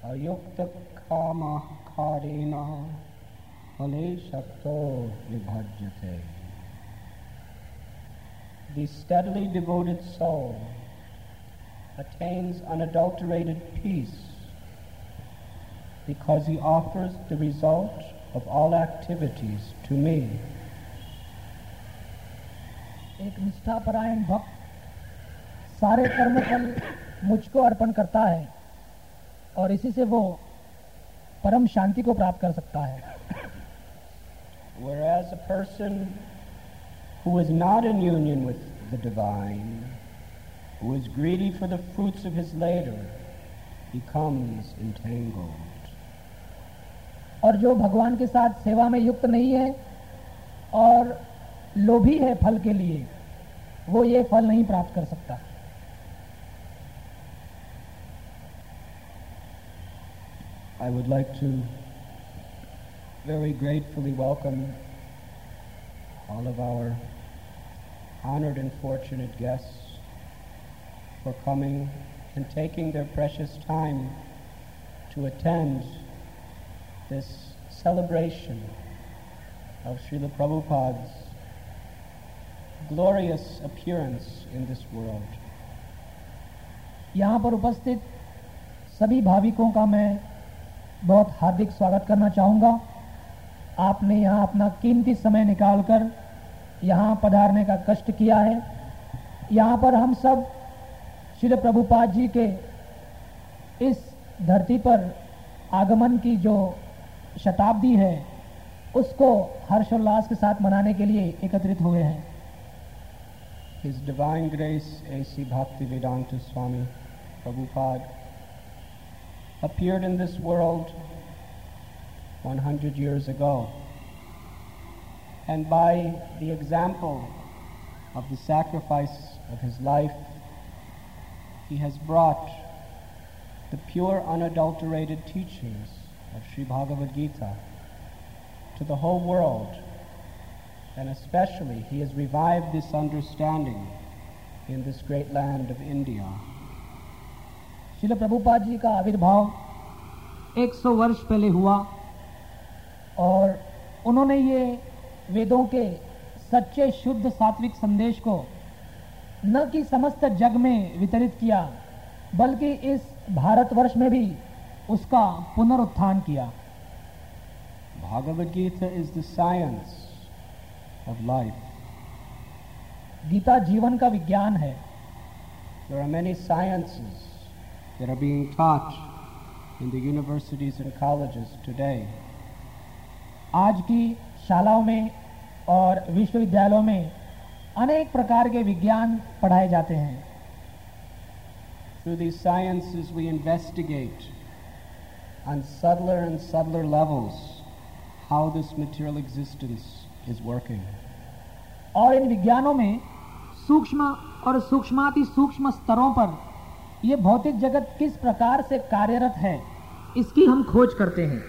अयुक्त कामः कारेण फले शक्तो विभज्यते. The steadily devoted soul attains unadulterated peace because he offers the result of all activities to me. एक निष्ठापरायण भक्त सारे कर्म फल मुझको अर्पण करता है और इसी से वो परम शांति को प्राप्त कर सकता है. Whereas a person who is not in union with the divine, who is greedy for the fruits of his labor, becomes entangled. और जो भगवान के साथ सेवा में युक्त नहीं है और लोभी है फल के लिए, वो ये फल नहीं प्राप्त कर सकता. I would like to very gratefully welcome all of our honored and fortunate guests for coming and taking their precious time to attend this celebration of Srila Prabhupada's glorious appearance in this world. यहाँ पर उपस्थित सभी भाविकों का मैं बहुत हार्दिक स्वागत करना चाहूँगा. आपने यहाँ अपना कीमती समय निकालकर यहाँ पधारने का कष्ट किया है. यहाँ पर हम सब श्रील प्रभुपाद जी के इस धरती पर आगमन की जो शताब्दी है उसको हर्षोल्लास के साथ मनाने के लिए एकत्रित हुए हैं. His Divine Grace A.C. Bhaktivedanta Swami Prabhupada appeared in this world 100 years ago, and by the example of the sacrifice of his life, he has brought the pure, unadulterated teachings of Sri Bhagavad Gita to the whole world, and especially he has revived this understanding in this great land of India. Srila Prabhupada ji का आविर्भाव 100 वर्ष पहले हुआ और उन्होंने ये वेदों के सच्चे शुद्ध सात्विक संदेश को न कि समस्त जग में वितरित किया बल्कि इस भारतवर्ष में भी उसका पुनरुत्थान किया. Bhagavad Gita is the science of life. Gita जीवन का विज्ञान है. There are many sciences that are being taught in the universities and colleges today. आज की शालाओं में और विश्वविद्यालयों में अनेक प्रकार के विज्ञान पढ़ाए जाते हैं. Through these sciences we investigate on subtler and subtler levels how this material existence is working. और इन विज्ञानों में सूक्ष्म और सूक्ष्माति सूक्ष्म स्तरों पर ये भौतिक जगत किस प्रकार से कार्यरत है इसकी हम खोज करते हैं.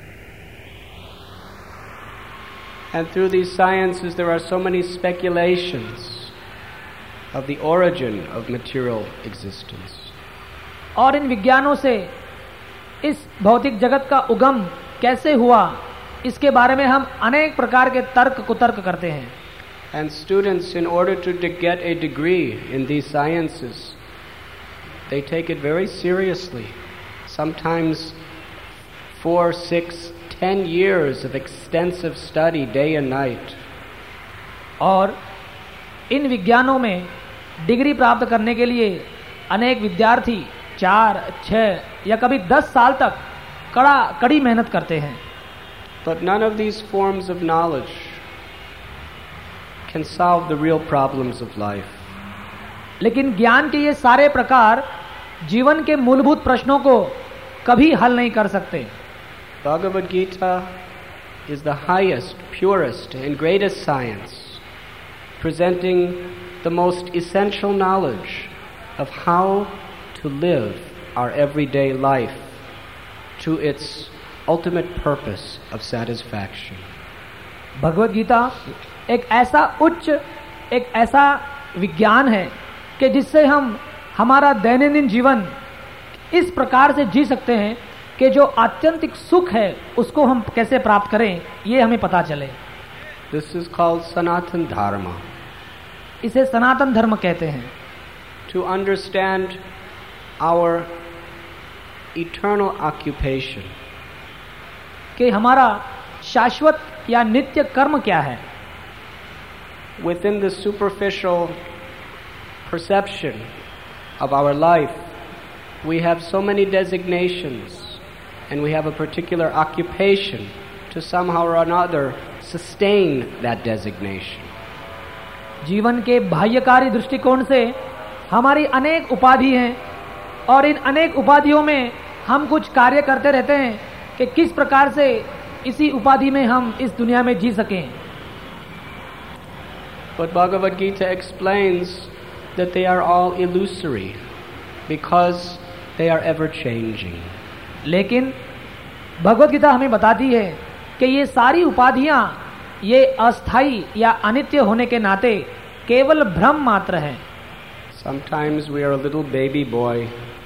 And through these sciences there are so many speculations of the origin of material existence. और इन विज्ञानों से इस भौतिक जगत का उगम कैसे हुआ इसके बारे में हम अनेक प्रकार के तर्क कुतर्क करते हैं. And students, in order to get a degree in these sciences, they take it very seriously. Sometimes 4, 6, 10 years of extensive study day and night. और इन विज्ञानों में डिग्री प्राप्त करने के लिए अनेक विद्यार्थी 4, 6 या कभी 10 साल तक कड़ी मेहनत करते हैं. But none of these forms of knowledge can solve the real problems of life. लेकिन ज्ञान के ये सारे प्रकार जीवन के मूलभूत प्रश्नों को कभी हल नहीं कर सकते. Bhagavad Gita is the highest, purest and greatest science, presenting the most essential knowledge of how to live our everyday life to its ultimate purpose of satisfaction. Bhagavad Gita एक ऐसा उच्च, एक ऐसा विज्ञान है कि जिससे हम हमारा दैनंदिन जीवन इस प्रकार से जी सकते हैं कि जो आत्यंतिक सुख है उसको हम कैसे प्राप्त करें, ये हमें पता चले। This is called Sanatan Dharma. इसे सनातन धर्म कहते हैं। To understand our eternal occupation. कि हमारा शाश्वत या नित्य कर्म क्या है। Within the superficial perception of our life, we have so many designations and we have a particular occupation to somehow or another sustain that designation. जीवन के बाह्यकारी दृष्टिकोण से हमारी अनेक उपाधि हैं और इन अनेक उपाधियों में हम कुछ कार्य करते रहते हैं कि किस प्रकार से इसी उपाधि में हम इस दुनिया में जी सकें। But Bhagavad Gita explains that they are all illusory because they are ever changing. लेकिन भगवद गीता हमें बताती है कि ये सारी उपाधियां ये अस्थाई या अनित्य होने के नाते केवल भ्रम मात्र है। Sometimes we are a little baby boy.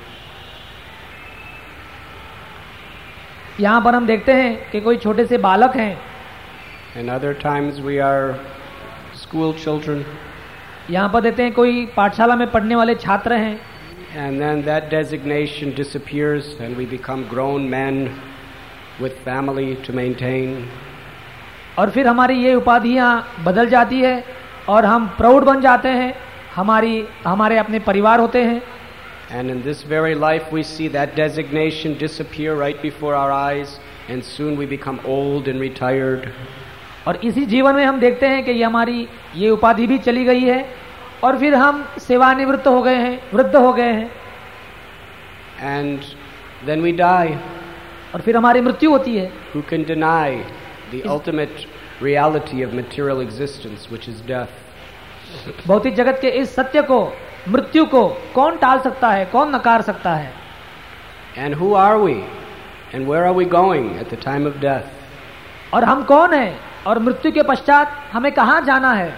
यहाँ पर हम देखते हैं कि कोई छोटे से बालक हैं। And other times we are school children. यहाँ पर देखते हैं कोई पाठशाला में पढ़ने वाले छात्र हैं। And then that designation disappears and we become grown men with family to maintain. और फिर हमारी ये उपाधियाँ बदल जाती है और हम प्रौढ़ बन जाते हैं, हमारे अपने परिवार होते हैं। And in this very life we see that designation disappear right before our eyes and soon we become old and retired. और इसी जीवन में हम देखते हैं कि ये उपाधि भी चली गई है और फिर हम सेवानिवृत्त हो गए हैं, वृद्ध हो गए हैं। And then we die. और फिर हमारी मृत्यु होती है। Who can deny the ultimate reality of material existence, which is death? भौतिक जगत के इस सत्य को, मृत्यु को कौन टाल सकता है, कौन नकार सकता है? And who are we? And where are we going at the time of death? और हम कौन हैं और मृत्यु के पश्चात हमें कहाँ जाना है?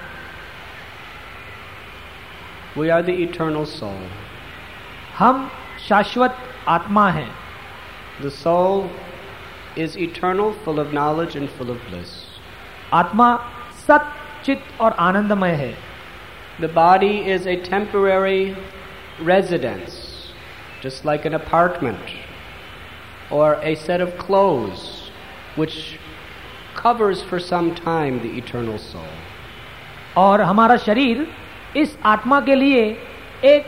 We are the eternal soul. हम शाश्वत आत्मा हैं। The soul is eternal, full of knowledge and full of bliss. आत्मा सत, चित और आनंदमय है। The body is a temporary residence, just like an apartment or a set of clothes which covers for some time the eternal soul. और हमारा शरीर इस आत्मा के लिए एक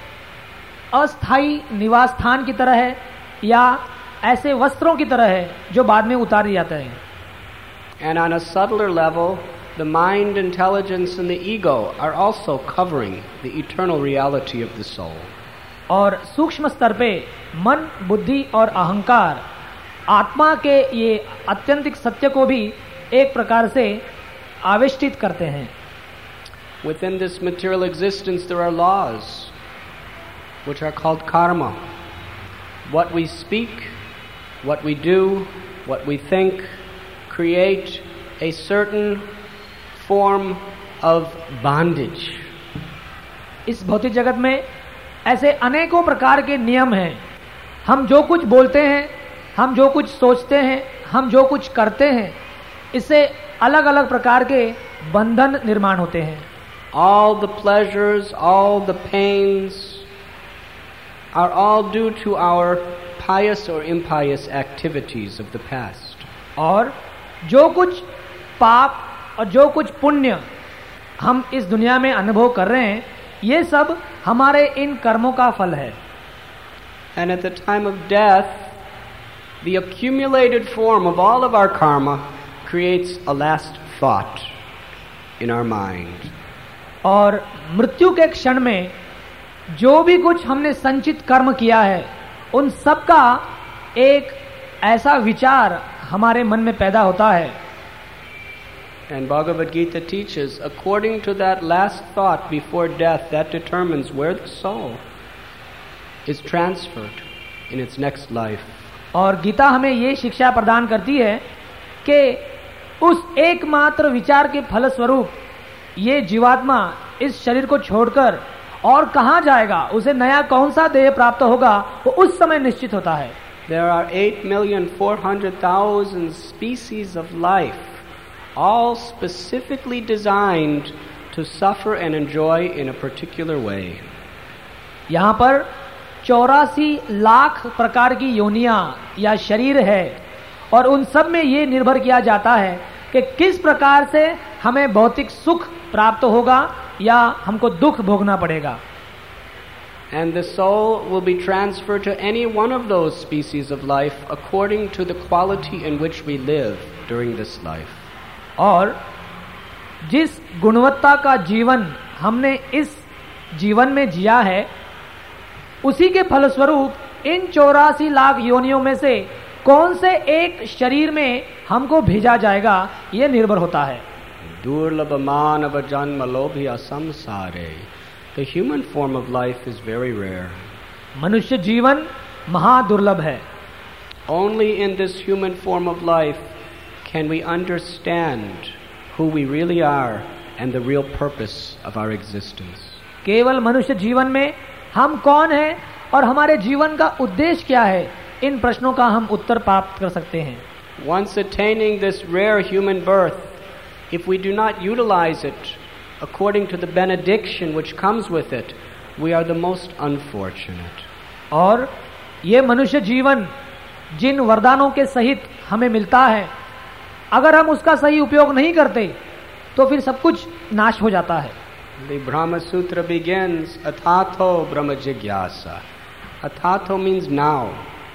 अस्थाई निवास स्थान की तरह है या ऐसे वस्त्रों की तरह है जो बाद में उतार जाते हैं। And on a subtler level, the mind, intelligence and the ego are also covering the eternal reality of the soul. और सूक्ष्म स्तर पे मन, बुद्धि और अहंकार आत्मा के ये अत्यंतिक सत्य को भी एक प्रकार से आविष्टित करते हैं। Within this material existence there are laws which are called karma. What we speak, what we do, what we think create a certain form of bondage. इस भौतिक जगत में ऐसे अनेकों प्रकार के नियम हैं। हम जो कुछ बोलते हैं, हम जो कुछ सोचते हैं, हम जो कुछ करते हैं, इससे अलग अलग प्रकार के बंधन निर्माण होते हैं। All the pleasures, all the pains are all due to our pious or impious activities of the past. और जो कुछ पाप और जो कुछ पुण्य हम इस दुनिया में अनुभव कर रहे हैं, ये सब हमारे इन कर्मों का फल है। And at the time of death, the accumulated form of all of our karma creates a last thought in our mind. और मृत्यु के क्षण में जो भी कुछ हमने संचित कर्म किया है, उन सब का एक ऐसा विचार हमारे मन में पैदा होता है। And Bhagavad Gita teaches, according to that last thought before death, that determines where the soul is transferred in its next life. और गीता हमें ये शिक्षा प्रदान करती है कि उस एकमात्र विचार के फलस्वरूप ये जीवात्मा इस शरीर को छोड़कर और कहाँ जाएगा, उसे नया कौन सा देह प्राप्त होगा, वो उस समय निश्चित होता है। There are 8,400,000 species of life, all specifically designed to suffer and enjoy in a particular way. यहाँ पर 84 लाख प्रकार की योनियां या शरीर है और उन सब में ये निर्भर किया जाता है कि किस प्रकार से हमें भौतिक सुख प्राप्त होगा या हमको दुख भोगना पड़ेगा. And the soul will be transferred to any one of those species of life according to the quality in which we live during this life. और जिस गुणवत्ता का जीवन हमने इस जीवन में जिया है उसी के फलस्वरूप इन 84 लाख योनियों में से कौन से एक शरीर में हमको भेजा जाएगा ये निर्भर होता है. दुर्लभ मानव जन्म लोभिया संसारे. The human form of life is very rare. मनुष्य जीवन महादुर्लभ है. Only in this human form of life can we understand who we really are and the real purpose of our existence. केवल मनुष्य जीवन में हम कौन हैं और हमारे जीवन का उद्देश्य क्या है, इन प्रश्नों का हम उत्तर प्राप्त कर सकते हैं. Once attaining this rare human birth, if we do not utilize it according to the benediction which comes with it, we are the most unfortunate. और ये मनुष्य जीवन जिन वरदानों के सहित हमें मिलता है, अगर हम उसका सही उपयोग नहीं करते तो फिर सब कुछ नाश हो जाता है. The Brahma Sutra begins, Athato Brahma Jigyasa. Athato means now.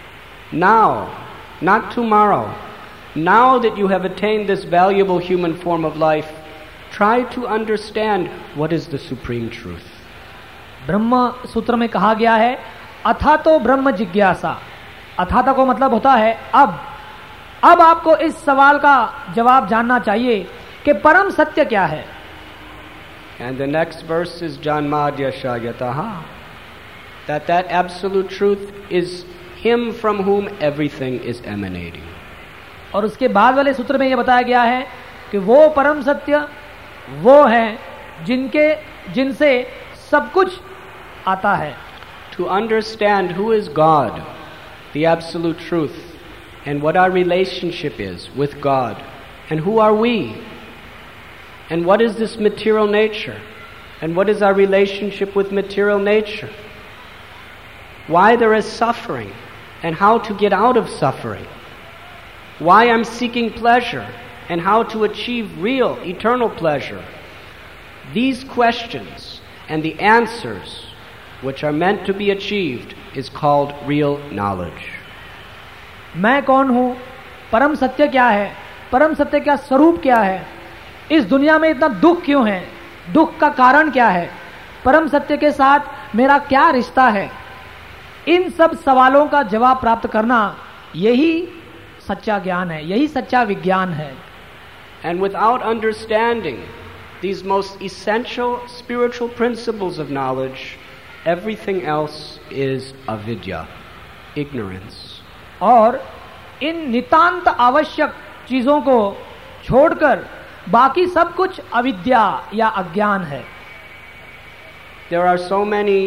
Now, not tomorrow. Now that you have attained this valuable human form of life, try to understand what is the supreme truth. ब्रह्म सूत्र में कहा गया है अथातो ब्रह्म जिज्ञासा. अथातो को मतलब होता है अब आपको इस सवाल का जवाब जानना चाहिए कि परम सत्य क्या है. And the next verse is Janmadya Shayataha, that absolute truth is him from whom everything is emanating. और उसके बाद वाले सूत्र में यह बताया गया है कि वो परम सत्य वो है जिनसे सब कुछ आता है. To understand who is God, the absolute truth, and what our relationship is with God, and who are we, and what is this material nature, and what is our relationship with material nature, why there is suffering, and how to get out of suffering, why I'm seeking pleasure, and how to achieve real, eternal pleasure. These questions and the answers which are meant to be achieved is called real knowledge. मैं कौन हूँ, परम सत्य क्या है, परम सत्य का स्वरूप क्या है, इस दुनिया में इतना दुख क्यों है, दुख का कारण क्या है, परम सत्य के साथ मेरा क्या रिश्ता है, इन सब सवालों का जवाब प्राप्त करना यही सच्चा ज्ञान है, यही सच्चा विज्ञान है. And without understanding these most essential spiritual principles of knowledge, everything else is avidya, ignorance. और इन नितांत आवश्यक चीजों को छोड़कर बाकी सब कुछ अविद्या या अज्ञान है. There are so many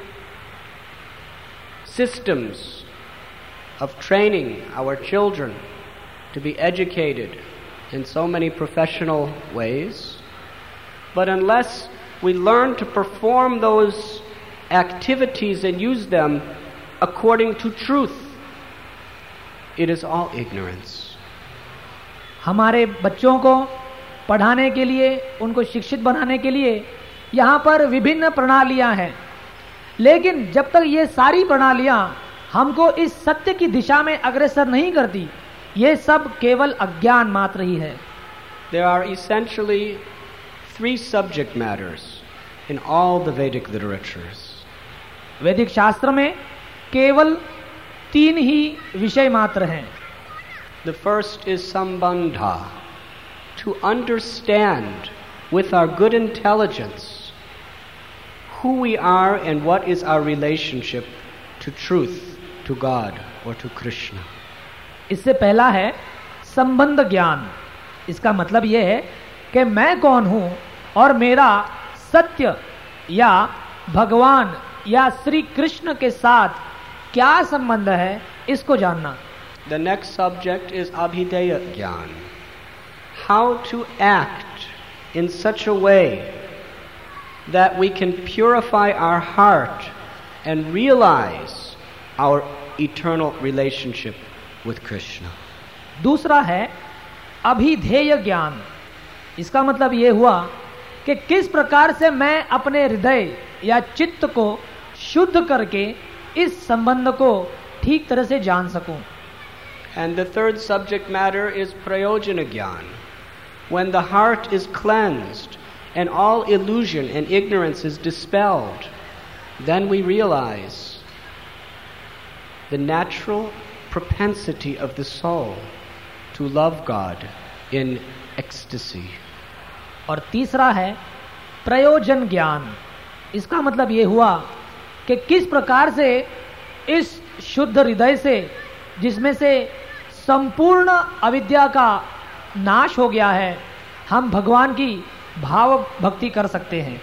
systems of training our children to be educated in so many professional ways, but unless we learn to perform those activities and use them according to truth, it is all ignorance. हमारे बच्चों को पढ़ाने के लिए, उनको शिक्षित बनाने के लिए यहाँ पर विभिन्न प्रणालियाँ हैं, लेकिन जब तक ये सारी प्रणालियाँ हमको इस सत्य की दिशा में अग्रसर नहीं करती, ये सब केवल अज्ञान मात्र ही है. There are essentially 3 subject matters in all the Vedic literatures. वैदिक शास्त्र में केवल 3 ही विषय मात्र हैं. The first is sambandha, to understand with our good intelligence who we are and what is our relationship to truth, to God or to Krishna. इससे पहला है संबंध ज्ञान. इसका मतलब यह है कि मैं कौन हूं और मेरा सत्य या भगवान या श्री कृष्ण के साथ क्या संबंध है इसको जानना। The next subject is Abhideya Gyan. How to act in such a way that we can purify our heart and realize our eternal relationship with Krishna. दूसरा है अभिधेय ज्ञान। इसका मतलब ये हुआ कि किस प्रकार से मैं अपने हृदय या चित्त को शुद्ध करके इस संबंध को ठीक तरह से जान सकूं। And the third subject matter is Prayojana Gyan. When the heart is cleansed and all illusion and ignorance is dispelled, then we realize the natural propensity of the soul to love God in ecstasy. और तीसरा है प्रयोजन ज्ञान। इसका मतलब ये हुआ कि किस प्रकार से इस शुद्ध हृदय से, जिसमें से संपूर्ण अविद्या का नाश हो गया है, हम भगवान की भाव भक्ति कर सकते हैं।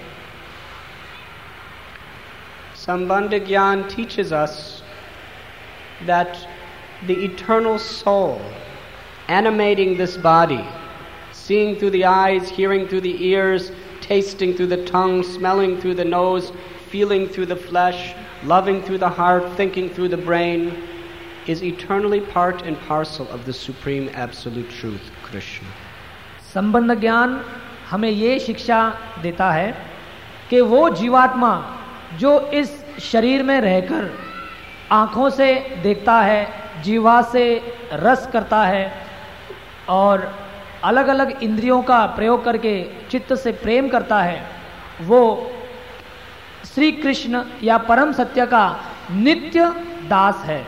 Sambandha Gyan teaches us that the eternal soul animating this body, seeing through the eyes, hearing through the ears, tasting through the tongue, smelling through the nose, feeling through the flesh, loving through the heart, thinking through the brain, is eternally part and parcel of the supreme absolute truth, Krishna. संबंध ज्ञान हमें ये शिक्षा देता है कि वो जीवात्मा जो इस शरीर में रहकर आँखों से देखता है, जीवा से रस करता है और अलग अलग इंद्रियों का प्रयोग करके चित्त से प्रेम करता है, वो श्री कृष्ण या परम सत्य का नित्य दास है।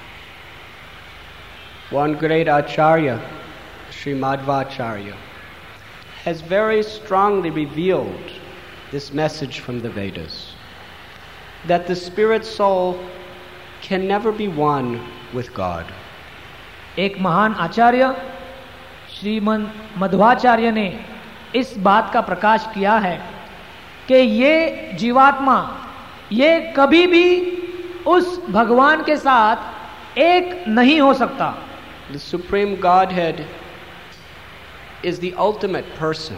One great Acharya, Sri Madhvacharya, has very strongly revealed this message from the Vedas, that the spirit soul can never be one with God. एक महान आचार्य श्रीमद मध्वाचार्य ने इस बात का प्रकाश किया है कि ये जीवात्मा ये कभी भी उस भगवान के साथ एक नहीं हो सकता। The Supreme Godhead is the ultimate person.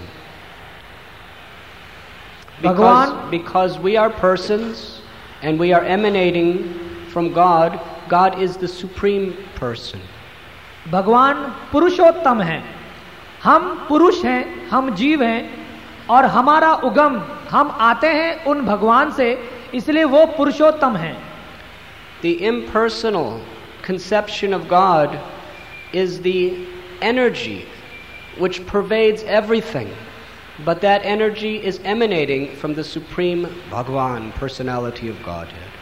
Because we are persons and we are emanating from God, God is the supreme person. भगवान पुरुषोत्तम है, हम पुरुष हैं, हम जीव हैं और हमारा उगम, हम आते हैं उन भगवान से, इसलिए वो पुरुषोत्तम हैं। The impersonal conception of God is the energy which pervades everything, but that energy is emanating from the supreme Bhagwan, personality of Godhead.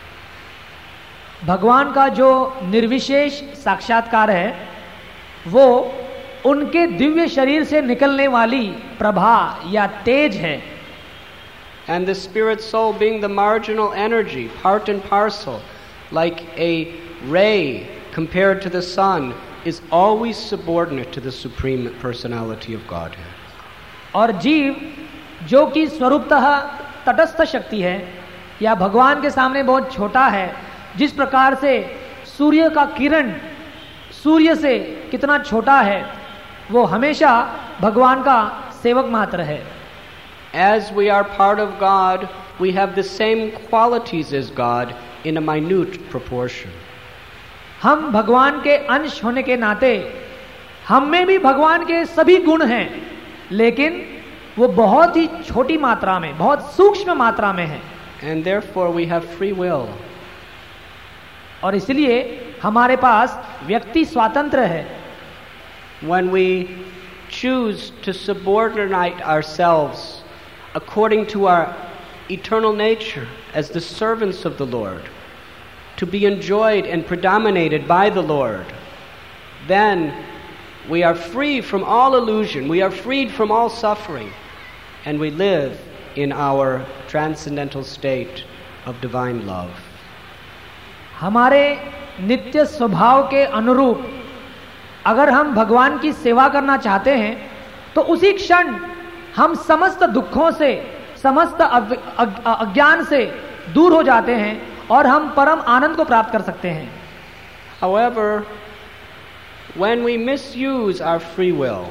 भगवान का जो निर्विशेष साक्षात्कार है वो उनके दिव्य शरीर से निकलने वाली प्रभा या तेज है। And the spirit soul being the marginal energy, part and parcel, like a ray compared to the sun, is always subordinate to the supreme personality of Godhead. और जीव जो कि स्वरूपतः तटस्थ शक्ति है या भगवान के सामने बहुत छोटा है, जिस प्रकार से सूर्य का किरण सूर्य से कितना छोटा है, वो हमेशा भगवान का सेवक मात्र है। As we are part of God, we have the same qualities as God in a minute proportion. हम भगवान के अंश होने के नाते हम में भी भगवान के सभी गुण हैं, लेकिन वो बहुत ही छोटी मात्रा में, बहुत सूक्ष्म मात्रा में है। And therefore we have free will. और इसलिए हमारे पास व्यक्ति स्वातंत्र है। When we choose to subordinate ourselves according to our eternal nature as the servants of the Lord, to be enjoyed and predominated by the Lord, then we are free from all illusion, we are freed from all suffering, and we live in our transcendental state of divine love. हमारे नित्य स्वभाव के अनुरूप अगर हम भगवान की सेवा करना चाहते हैं तो उसी क्षण हम समस्त दुखों से, समस्त अज्ञान से दूर हो जाते हैं और हम परम आनंद को प्राप्त कर सकते हैं। However, when we misuse our free will,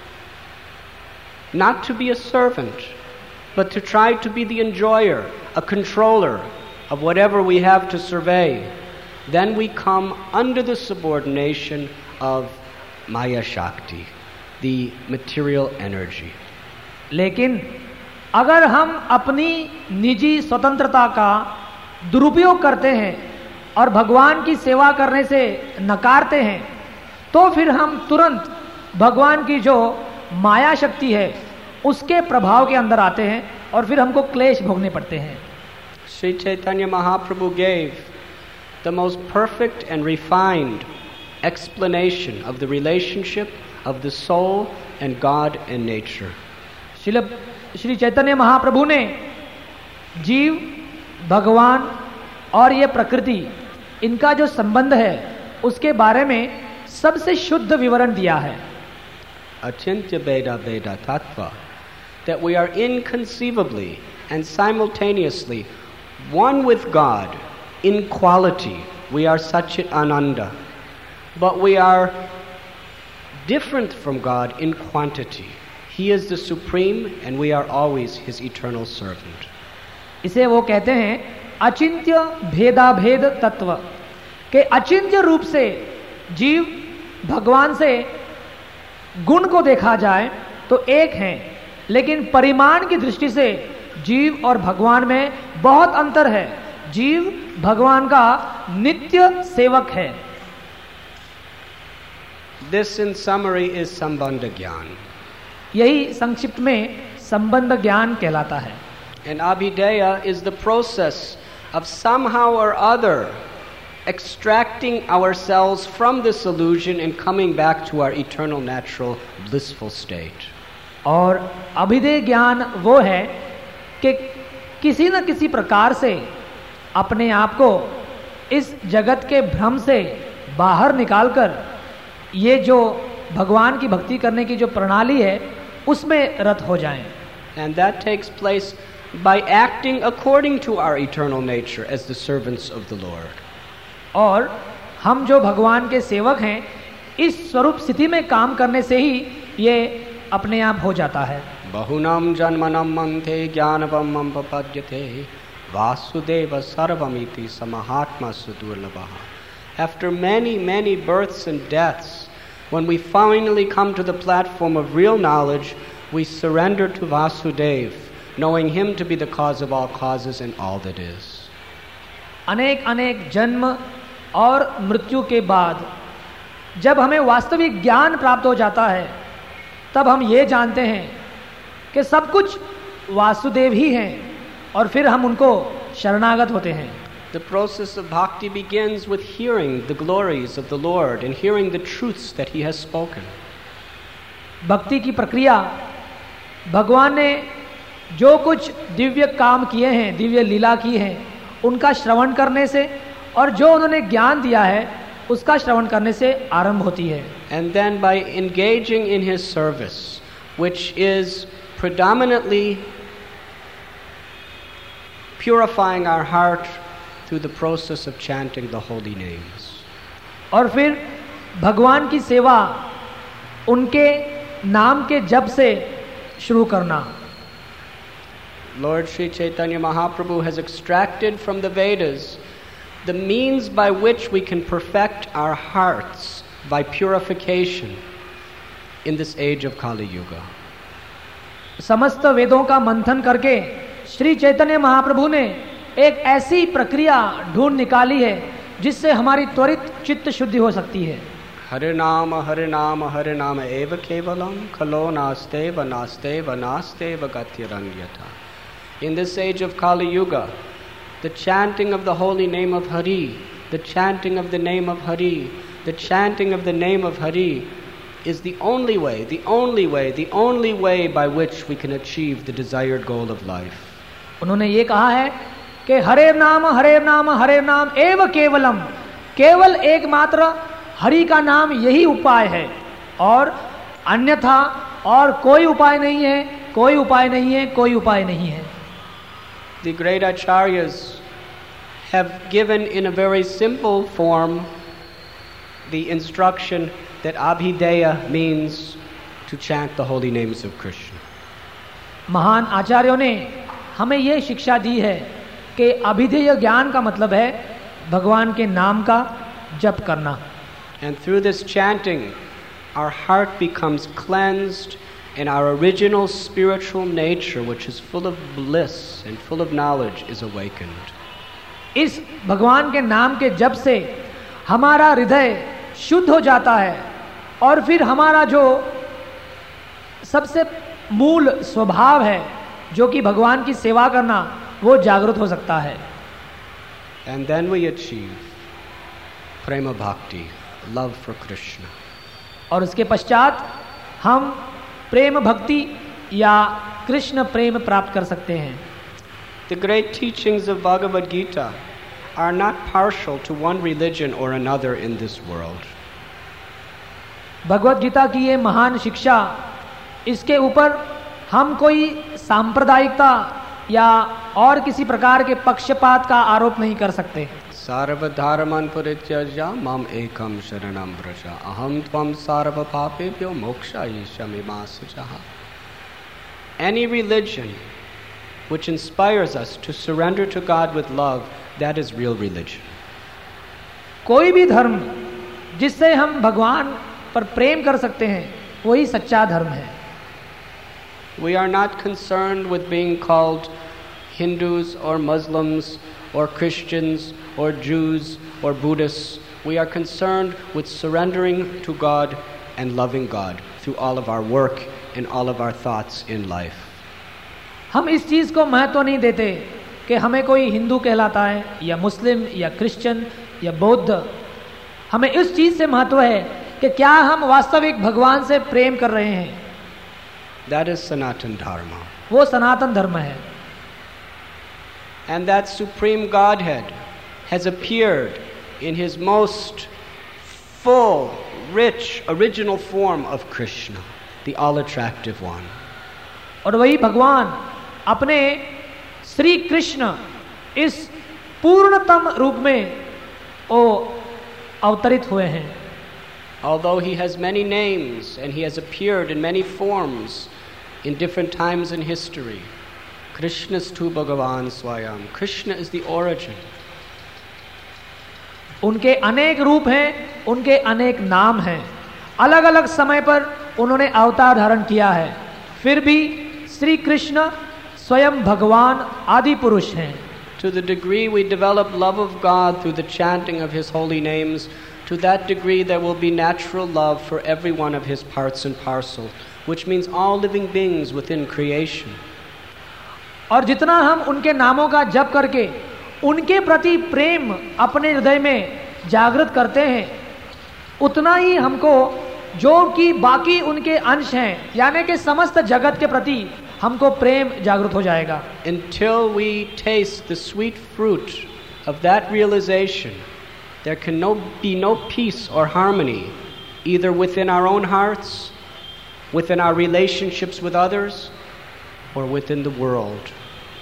not to be a servant, but to try to be the enjoyer, a controller of whatever we have to survey, then we come under the subordination of Maya Shakti, the material energy. लेकिन अगर हम अपनी निजी स्वतंत्रता का दुरुपयोग करते हैं और भगवान की सेवा करने से नकारते हैं, तो फिर हम तुरंत भगवान की जो माया शक्ति है उसके प्रभाव के अंदर आते हैं और फिर हमको क्लेश भोगने पड़ते हैं. Sri Chaitanya Mahaprabhu gave the most perfect and refined explanation of the relationship of the soul and God and nature. Shri Chaitanya Mahaprabhu ने जीव, भगवान और ये प्रकृति, इनका जो संबंध है उसके बारे में सबसे शुद्ध विवरण दिया है. Achintya Veda Veda Tattva, that we are inconceivably and simultaneously one with God in quality. We are Satchit Ananda, but we are different from God in quantity. He is the supreme and we are always his eternal servant. इसे वो कहते हैं अचिंत्य भेदाभेद तत्व, के अचिंत्य रूप से जीव भगवान से गुण को देखा जाए तो एक हैं, लेकिन परिमाण की दृष्टि से जीव और भगवान में बहुत अंतर है. जीव भगवान का नित्य सेवक है. This in summary is Sambandha Gyan. यही संक्षिप्त में संबंध ज्ञान कहलाता है. And Abhideya is the process of somehow or other extracting ourselves from this illusion and coming back to our eternal natural blissful state. और अभिधेय ज्ञान वो है कि किसी न किसी प्रकार से अपने आप को इस जगत के भ्रम से बाहर निकालकर ये जो भगवान की भक्ति करने की जो प्रणाली है उसमें रत हो जाएं. And that takes place by acting according to our eternal nature as the servants of the Lord. और हम जो भगवान के सेवक हैं इस स्वरूप स्थिति में काम करने से ही ये अपने आप हो जाता है. बहुनाम जन्मनम मंथे ज्ञानवम पपद्यते वासुदेव सर्वमिति समाहात्मा सुदुर्लभः. After many births and deaths, when we finally come to the platform of real knowledge, we surrender to Vasudev, knowing him to be the cause of all causes and all that is. अनेक अनेक जन्म और मृत्यु के बाद जब हमें वास्तविक ज्ञान प्राप्त हो जाता है तब हम ये जानते हैं कि सब कुछ वासुदेव ही हैं और फिर हम उनको शरणागत होते हैं. The process of bhakti begins with hearing the glories of the Lord and hearing the truths that he has spoken. भक्ति की प्रक्रिया भगवान ने जो कुछ दिव्य काम किए हैं, दिव्य लीला की है, उनका श्रवण करने से और जो उन्होंने ज्ञान दिया है उसका श्रवण करने से आरंभ होती है. And then by engaging in his service, which is predominantly purifying our heart through the process of chanting the holy names. और फिर भगवान की सेवा उनके नाम के जप से शुरू करना. Lord Sri Chaitanya Mahaprabhu has extracted from the Vedas the means by which we can perfect our hearts by purification in this age of Kali Yuga. समस्त वेदों का मंथन करके श्री चैतन्य महाप्रभु ने एक ऐसी प्रक्रिया ढूंढ निकाली है जिससे हमारी त्वरित चित्त शुद्धि हो सकती है. हरे नाम एव केवलम खलो नास्तेव नास्तेव नास्तेव गतिरन्यथा. In this age of Kali Yuga, the chanting of the holy name of Hari, the chanting of the name of Hari, the chanting of the name of Hari is the only way by which we can achieve the desired goal of life. उन्होंने ये कहा है कि हरे नाम एव केवलम, केवल एकमात्र हरि का नाम यही उपाय है और अन्यथा और कोई उपाय नहीं है, कोई उपाय नहीं है, कोई उपाय नहीं है. The great acharyas have given in a very simple form the instruction that Abhideya means to chant the holy names of Krishna. महान आचार्यों ने हमें यह शिक्षा दी है कि अभिधेय ज्ञान का मतलब है भगवान के नाम का जप करना. And through this chanting, our heart becomes cleansed and our original spiritual nature, which is full of bliss and full of knowledge, is awakened. इस भगवान के नाम के जप से हमारा हृदय शुद्ध हो जाता है और फिर हमारा जो सबसे मूल स्वभाव है जो कि भगवान की सेवा करना, वो जागृत हो सकता है. And then we achieve prema bhakti, love for Krishna. और उसके पश्चात हम प्रेम भक्ति या कृष्ण प्रेम प्राप्त कर सकते हैं. The great teachings of Bhagavad Gita are not partial to one religion or another in this world. Bhagavad Gita की ये महान शिक्षा, इसके ऊपर हम कोई सांप्रदायिकता या और किसी प्रकार के पक्षपात का आरोप नहीं कर सकते. सर्वधर्मान् परित्यज्य माम एकम शरणं व्रज अहम त्वं सर्व पापेभ्यो मोक्षयिष्यामि मा शुचः. Any religion which inspires us to surrender to God with love, that is real religion. कोई भी धर्म जिससे हम भगवान पर प्रेम कर सकते हैं, वही सच्चा धर्म है. We are not concerned with being called Hindus or Muslims or Christians or Jews or Buddhists. We are concerned with surrendering to God and loving God through all of our work and all of our thoughts in life. हम इस चीज़ को महत्व नहीं देते कि हमें कोई हिंदू कहलाता है या मुस्लिम या क्रिश्चियन या बौद्ध. हमें इस चीज़ से महत्व है कि क्या हम वास्तविक भगवान से प्रेम कर रहे हैं. That is Sanatan Dharma. वो सनातन धर्म है. And that Supreme Godhead has appeared in his most full, rich, original form of Krishna, the all-attractive one. और वही भगवान अपने श्री कृष्ण इस पूर्णतम रूप में वो अवतरित हुए हैं. Although he has many names and he has appeared in many forms in different times in history, Krishnastu Bhagavan Swayam. Krishna is the origin. उनके अनेक रूप हैं, उनके अनेक नाम हैं, अलग अलग समय पर उन्होंने अवतार धारण किया है, फिर भी श्री कृष्ण स्वयं भगवान आदि पुरुष हैं. To the degree we develop love of God through the chanting of his holy names, to that degree there will be natural love for every one of his parts and parcels, which means all living beings within creation. और जितना हम उनके नामों का जप करके उनके प्रति प्रेम अपने हृदय में जागृत करते हैं, उतना ही हमको जो कि बाकी उनके अंश हैं, यानी कि समस्त जगत के प्रति हमको प्रेम जागृत हो जाएगा. Until we taste the sweet fruit of that realization, there can be no peace or harmony, either within our own hearts, within our relationships with others, or within the world.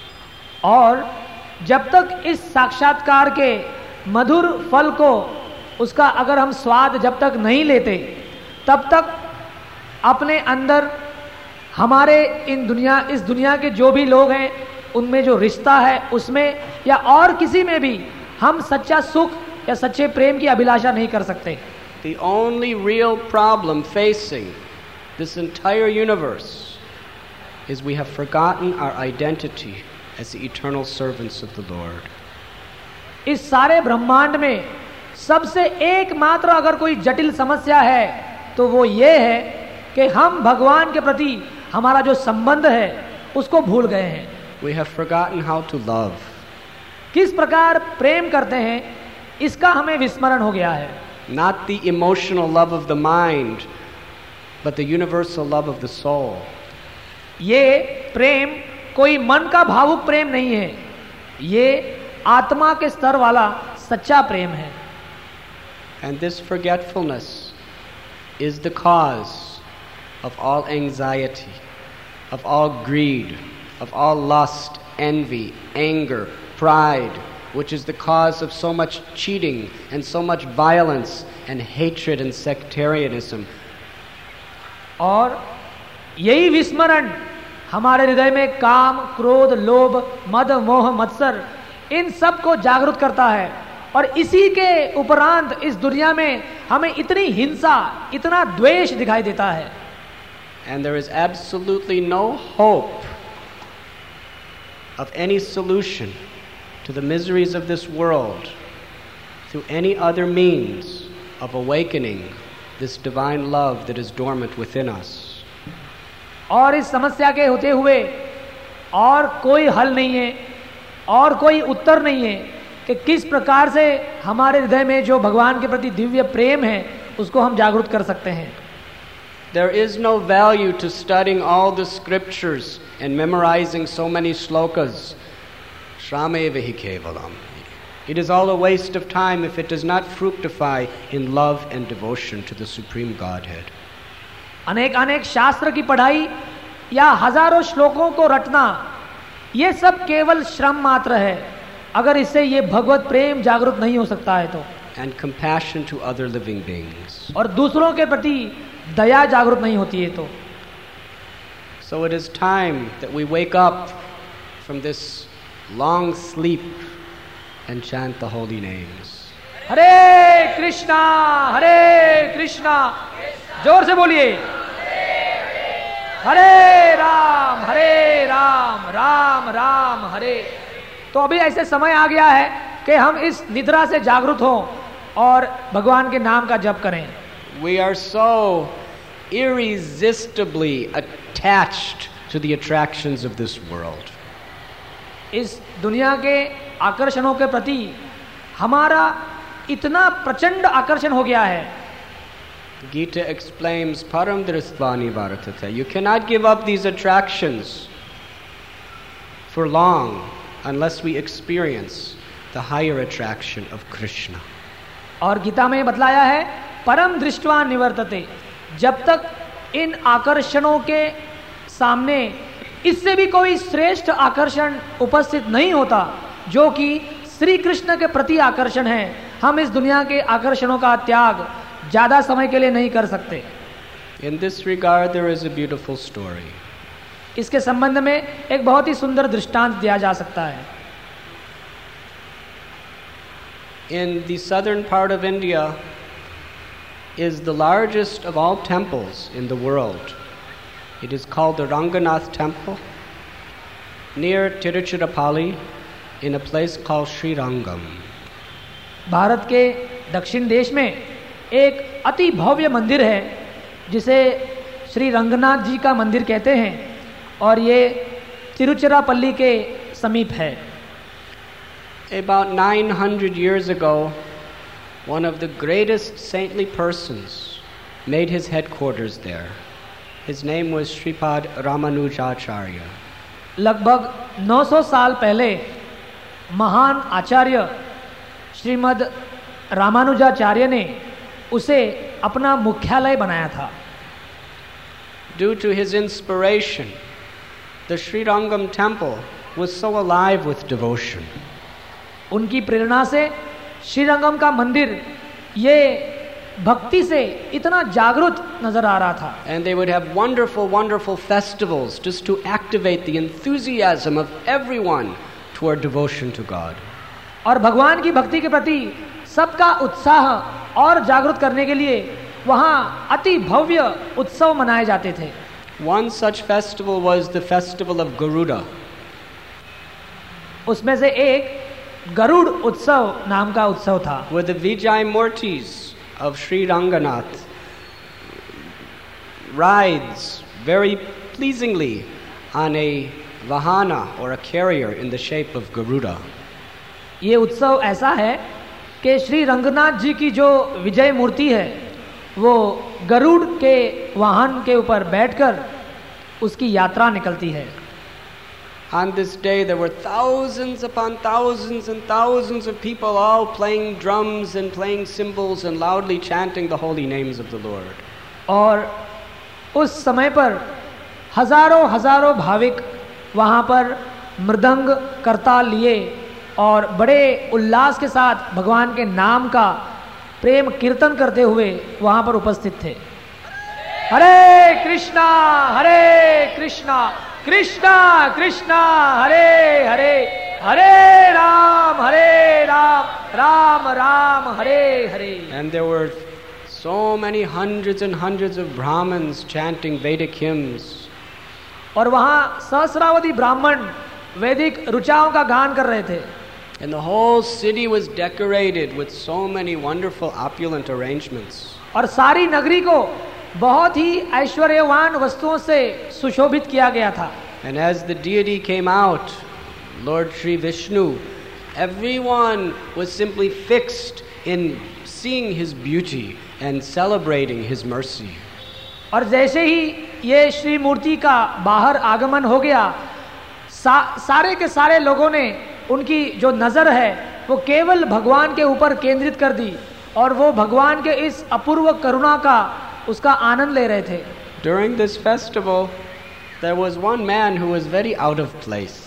और जब तक इस साक्षात्कार के मधुर फल को, उसका अगर हम स्वाद जब तक नहीं लेते, तब तक अपने अंदर हमारे इस दुनिया के जो भी लोग हैं, उनमें जो रिश्ता है उसमें या और किसी में भी हम सच्चा सुख या सच्चे प्रेम की अभिलाषा नहीं कर सकते. The only real problem facing this entire universe is we have forgotten our identity as the eternal servants of the Lord. इस सारे ब्रह्मांड में सबसे एकमात्र अगर कोई जटिल समस्या है तो वो ये है कि हम भगवान के प्रति हमारा जो संबंध है उसको भूल गए हैं. We have forgotten how to love. किस प्रकार प्रेम करते हैं इसका हमें विस्मरण हो गया है. Not the emotional love of the mind, but the universal love of the soul. ये प्रेम कोई मन का भावुक प्रेम नहीं है, ये आत्मा के स्तर वाला सच्चा प्रेम है. And this forgetfulness is the cause of all anxiety, of all greed, of all lust, envy, anger, pride, which is the cause of so much cheating and so much violence and hatred and sectarianism. और यही विस्मरण हमारे हृदय में काम, क्रोध, लोभ, मद, मोह, मत्सर इन सब को जागृत करता है, और इसी के उपरांत इस दुनिया में हमें इतनी हिंसा, इतना द्वेष दिखाई देता है. And there is absolutely no hope of any solution to the miseries of this world through any other means of awakening this divine love that is dormant within us. और इस समस्या के होते हुए और कोई हल नहीं है और कोई उत्तर नहीं है कि किस प्रकार से हमारे हृदय में जो भगवान के प्रति दिव्य प्रेम है उसको हम जागृत कर सकते हैं. There is no value to studying all the scriptures and memorizing so many shlokas. Shrameva hi kevalam. It is all a waste of time if it does not fructify in love and devotion to the Supreme Godhead. अनेक शास्त्र की पढ़ाई या हजारों श्लोकों को रटना, ये सब केवल श्रम मात्र है अगर इससे ये भगवत प्रेम जागृत नहीं हो सकता है तो. And compassion to other living beings. और दूसरों के प्रति दया जागृत नहीं होती है तो. So it is time that we wake up from this long sleep and chant the holy names. हरे कृष्णा, हरे कृष्णा, जोर से बोलिए. हरे राम, राम राम हरे. तो अभी ऐसे समय आ गया है कि हम इस निद्रा से जागृत हों और भगवान के नाम का जप करें. We are so irresistibly attached to the attractions of this world. इस दुनिया के आकर्षणों के प्रति हमारा इतना प्रचंड आकर्षण हो गया है. Gita explains param dristvani bharatata. You cannot give up these attractions for long unless we experience the higher attraction of Krishna. और गीता में बतलाया है परम दृष्ट्वा निवर्तते. जब तक इन आकर्षणों के सामने इससे भी कोई श्रेष्ठ आकर्षण उपस्थित नहीं होता जो कि श्री कृष्ण के प्रति आकर्षण है, हम इस दुनिया के आकर्षणों का त्याग ज्यादा समय के लिए नहीं कर सकते. In this regard there is a beautiful story. इसके संबंध में एक बहुत ही सुंदर दृष्टांत दिया जा सकता है. In the southern part of India is the largest of all temples in the world. It is called the Ranganath Temple near Tiruchirappalli in a place called Srirangam. Bharat के दक्षिण देश में एक अति भव्य मंदिर है जिसे श्री रंगनाथ जी का मंदिर कहते हैं और ये तिरुचिरापल्ली के समीप है. About 900 years ago, one of the greatest saintly persons made his headquarters there. His name was Sripad Ramanujacharya. लगभग 900 साल पहले महान आचार्य श्रीमद रामानुजाचार्य ने उसे अपना मुख्यालय बनाया था. Due to his inspiration, the Srirangam temple was so alive with devotion. उनकी प्रेरणा से श्रीरंगम का मंदिर ये भक्ति से इतना जागृत नजर आ रहा था. And they would have wonderful festivals just to activate the enthusiasm of everyone toward devotion to God. और भगवान की भक्ति के प्रति सबका उत्साह और जागृत करने के लिए वहाँ अति भव्य उत्सव मनाए जाते थे. One such festival was the festival of Garuda. उसमें से एक गरुड़ उत्सव नाम का उत्सव था. Where the Vijay Murtis of Sri Ranganath rides very pleasingly on a vahana or a carrier in the shape of Garuda. ये उत्सव ऐसा है कि श्री रंगनाथ जी की जो विजय मूर्ति है वो गरुड़ के वाहन के ऊपर बैठकर उसकी यात्रा निकलती है. On this day there were thousands upon thousands and thousands of people all playing drums and playing cymbals and loudly chanting the holy names of the Lord. और उस समय पर हजारों भाविक वहाँ पर मृदंग करताल लिए और बड़े उल्लास के साथ भगवान के नाम का प्रेम कीर्तन करते हुए वहां पर उपस्थित थे। हरे कृष्णा कृष्णा कृष्णा हरे हरे, हरे Ram Ram Ram Hare Hare. And there were so many hundreds and hundreds of Brahmins chanting Vedic hymns. और वहां सहस्रावधि ब्राह्मण वैदिक रुचाओं का गान कर रहे थे। And the whole city was decorated with so many wonderful opulent arrangements. और सारी नगरी को बहुत ही ऐश्वर्यवान वस्तुओं से सुशोभित किया गया था। And as the deity came out, Lord Sri Vishnu, everyone was simply fixed in seeing his beauty and celebrating his mercy. और जैसे ही ये श्री मूर्ति का बाहर आगमन हो गया, सारे के सारे लोगों ने उनकी जो नजर है वो केवल भगवान के ऊपर केंद्रित कर दी और वो भगवान के इस अपूर्व करुणा का उसका आनंद ले रहे थे। During this festival, there was one man who was very out of place.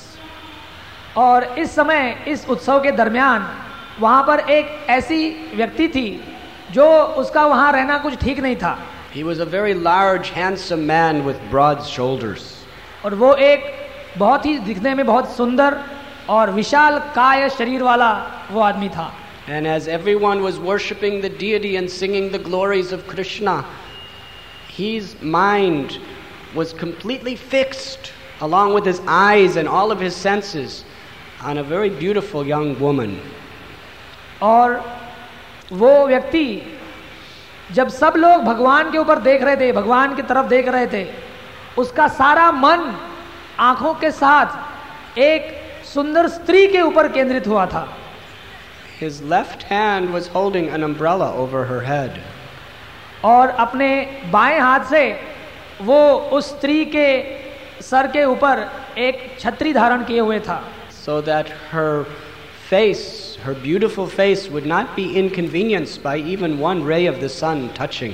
और इस समय इस उत्सव के दरमियान वहां पर एक ऐसी व्यक्ति थी जो उसका वहां रहना कुछ ठीक नहीं था। He was a very large, handsome man with broad shoulders. और वो एक बहुत ही दिखने में बहुत सुंदर और विशाल काय शरीर वाला वो आदमी था। And as everyone was worshipping the deity and singing the glories of Krishna, his mind was completely fixed, along with his eyes and all of his senses, on a very beautiful young woman. और वो व्यक्ति जब सब लोग भगवान के ऊपर देख रहे थे, भगवान की तरफ देख रहे थे, उसका सारा मन आंखों के साथ एक सुंदर स्त्री के ऊपर केंद्रित हुआ था। His left hand was holding an umbrella over her head. और अपने बाएं हाथ से वो उस स्त्री के सर के ऊपर एक छतरी धारण किए हुए था। So that her face, her beautiful face, would not be inconvenienced by even one ray of the sun touching.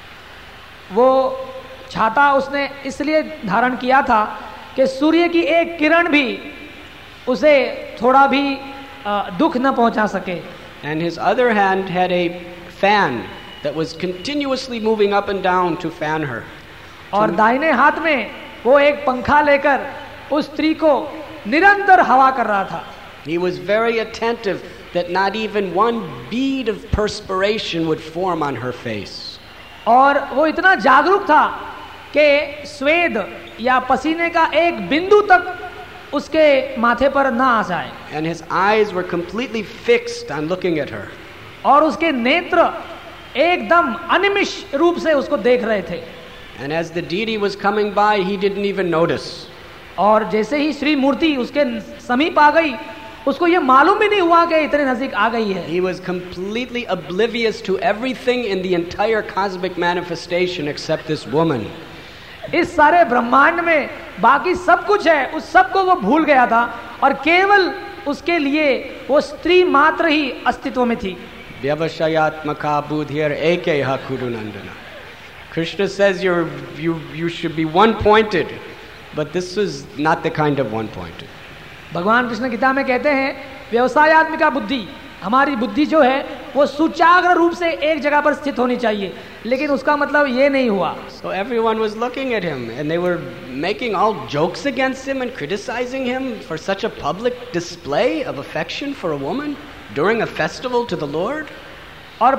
वो छाता उसने इसलिए धारण किया था कि सूर्य की एक किरण भी उसे थोड़ा भी दुख न पहुंचा सके। And his other hand had a fan that was continuously moving up and down to fan her. और दाहिने हाथ में वो एक पंखा लेकर उस स्त्री को निरंतर हवा कर रहा था। He was very attentive that not even one bead of perspiration would form on her face. और वो इतना जागरूक था कि स्वेद या पसीने का एक बिंदु तक उसके माथे पर ना आ जाए। And his eyes were completely fixed on looking at her. और उसके नेत्र एकदम अनिमिष रूप से उसको देख रहे थे। And as the deity was coming by, he didn't even notice. और जैसे ही श्री मूर्ति उसके समीप आ गई, उसको ये मालूम भी नहीं हुआ कि इतने नजदीक आ गई है। He was completely oblivious to everything in the entire cosmic manifestation except this woman. इस सारे ब्रह्मांड में बाकी सब कुछ है, उस सब को वो भूल गया था और केवल उसके लिए वो स्त्री मात्र ही अस्तित्व में थी। Vyavashayatmaka buddhir ekeha kurunandana. Krishna says you should be one-pointed, but this is not the kind of one-pointed. भगवान कृष्ण गीता में कहते हैं व्यवसायात्मिका बुद्धि, हमारी बुद्धि जो है वो सुचाग्र रूप से एक जगह पर स्थित होनी चाहिए, लेकिन उसका मतलब ये नहीं हुआ। So everyone was looking at him and they were making all jokes against him and criticizing him for such a public display of affection for a woman during a festival to the Lord. और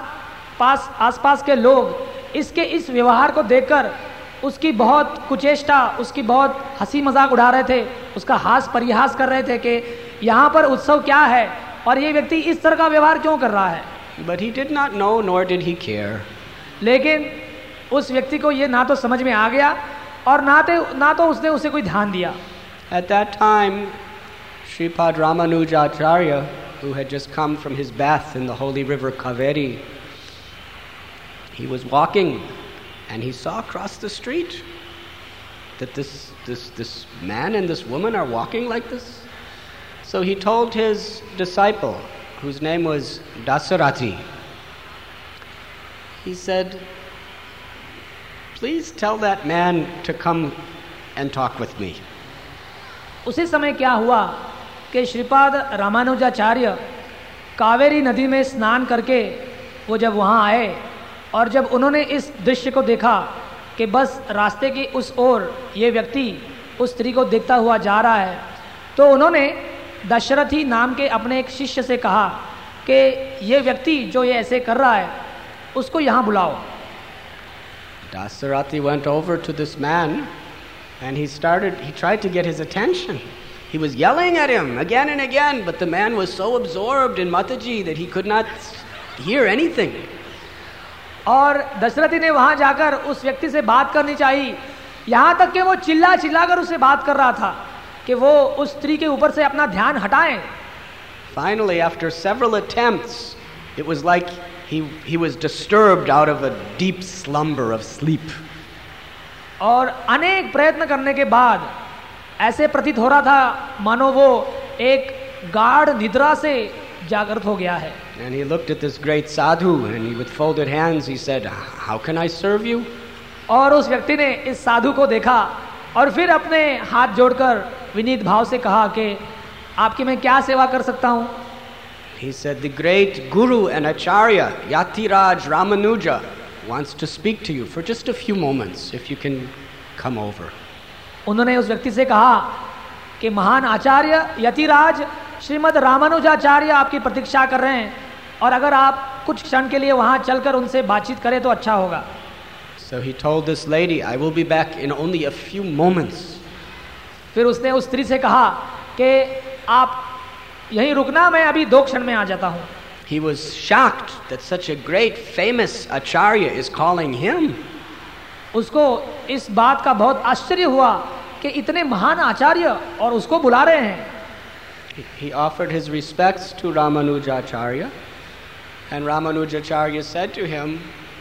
आसपास के लोग इसके इस व्यवहार को देखकर उसकी बहुत कुचेष्टा, उसकी बहुत हंसी मजाक उड़ा रहे थे, उसका हास परिहास कर रहे थे कि यहाँ पर उत्सव क्या है और ये व्यक्ति इस तरह का व्यवहार क्यों कर रहा है। But he did not know, nor did he care. लेकिन उस व्यक्ति को ये ना तो समझ में आ गया और ना तो उसने उसे कोई ध्यान दिया। At that time, Sripad Ramanujacharya, who had just come from his bath in the holy river Kaveri, he was walking and he saw across the street that this man and this woman are walking like this. So he told his disciple, whose name was Dasarathi, he said, "Please tell that man to come and talk with me." उसी समय क्या हुआ कि श्रीपाद रामानुजाचार्य कावेरी नदी में स्नान करके वो जब वहाँ आए और जब उन्होंने इस दृश्य को देखा कि बस रास्ते की उस ओर ये व्यक्ति उस स्त्री को देखता हुआ जा रहा है, तो उन्होंने दशरथी नाम के अपने एक शिष्य से कहा कि ये व्यक्ति जो ये ऐसे कर रहा है उसको यहाँ बुलाओ। Dasarathi went over to this man and he tried to get his attention. He was yelling at him again and again, but the man was so absorbed in Mataji that he could not hear anything. और दशरथी ने वहां जाकर उस व्यक्ति से बात करनी चाहिए, यहां तक कि वो चिल्ला चिल्लाकर उससे बात कर रहा था कि वो उस स्त्री के ऊपर से अपना ध्यान हटाएं। Finally, after several attempts, it was like he was disturbed out of a deep slumber of sleep. और अनेक प्रयत्न करने के बाद ऐसे प्रतीत हो रहा था मानो वो एक गाढ़ निद्रा से जागृत हो गया है। And he looked at this great sadhu and he with folded hands he said, "How can I serve you?" और उस व्यक्ति ने इस साधु को देखा और फिर अपने हाथ जोड़कर विनीत भाव से कहा कि आपकी मैं क्या सेवा कर सकता हूँ। He said, "The great guru and acharya Yatiraj Ramanuja wants to speak to you for just a few moments if you can come over." उन्होंने उस व्यक्ति से कहा कि महान आचार्य यतिराज श्रीमद रामानुजाचार्य आपकी प्रतीक्षा कर रहे हैं और अगर आप कुछ क्षण के लिए वहां चलकर उनसे बातचीत करें तो अच्छा होगा। So he told this lady, "I will be back in only a few moments." फिर उसने उस स्त्री से कहा कि आप यहीं रुकना, मैं अभी 2 क्षण में आ जाता हूँ। He was shocked that such a great famous acharya is calling him. उसको इस बात का बहुत आश्चर्य हुआ कि इतने महान आचार्य और उसको बुला रहे हैं। He offered his respects to Ramanujacharya, and Ramanujacharya said to him,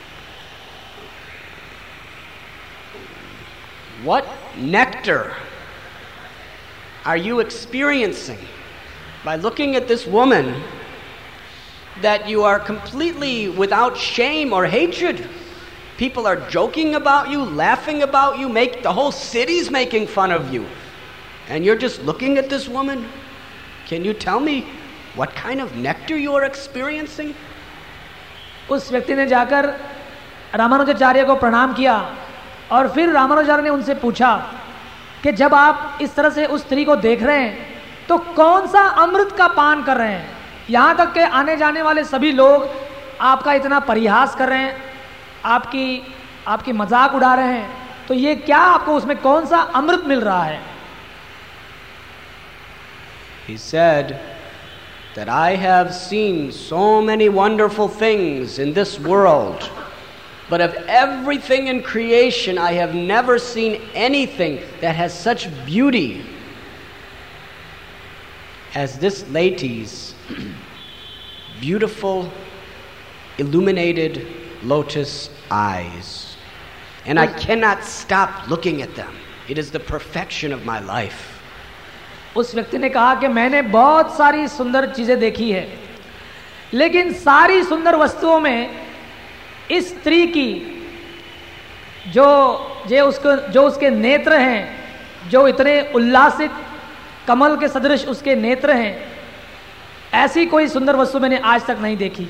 "What nectar are you experiencing by looking at this woman that you are completely without shame or hatred? People are joking about you, laughing about you, the whole city's making fun of you, and you're just looking at this woman? Can you tell me what kind of nectar you are experiencing?" उस व्यक्ति ने जाकर रामानुजाचार्य को प्रणाम किया और फिर रामानुजाचार्य ने उनसे पूछा कि जब आप इस तरह से उस स्त्री को देख रहे हैं तो कौन सा अमृत का पान कर रहे हैं? यहाँ तक के आने जाने वाले सभी लोग आपका इतना परिहास कर रहे हैं, आपकी मजाक उड़ा रहे हैं, तो ये क्या आपको उसमें कौन सा अमृत मिल रहा है? He said that I have seen so many wonderful things in this world, but of everything in creation I have never seen anything that has such beauty as this lady's beautiful illuminated lotus eyes, and I cannot stop looking at them. It is the perfection of my life. उस व्यक्ति ने कहा कि मैंने बहुत सारी सुंदर चीजें देखी है, लेकिन सारी सुंदर वस्तुओं में इस स्त्री की जो उसके नेत्र हैं, जो इतने उल्लासित कमल के सदृश उसके नेत्र हैं, ऐसी कोई सुंदर वस्तु मैंने आज तक नहीं देखी।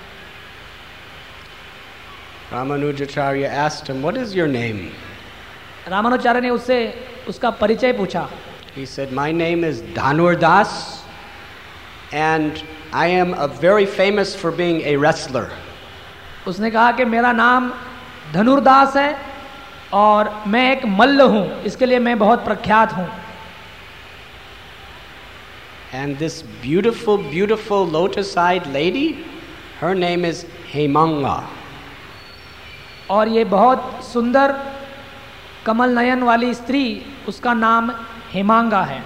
Ramanujacharya asked him, "What is your name?" Ramanujacharya ने उससे उसका परिचय पूछा। He said, "My name is Dhanurdas, and I am very famous for being a wrestler." उसने कहा कि मेरा नाम धनुर्दास है और मैं एक मल्ल हूं, इसके लिए मैं बहुत प्रख्यात हूं। And this beautiful, beautiful lotus-eyed lady, her name is Hemanga. और ये बहुत सुंदर कमल नयन वाली स्त्री, उसका नाम हेमांगा है।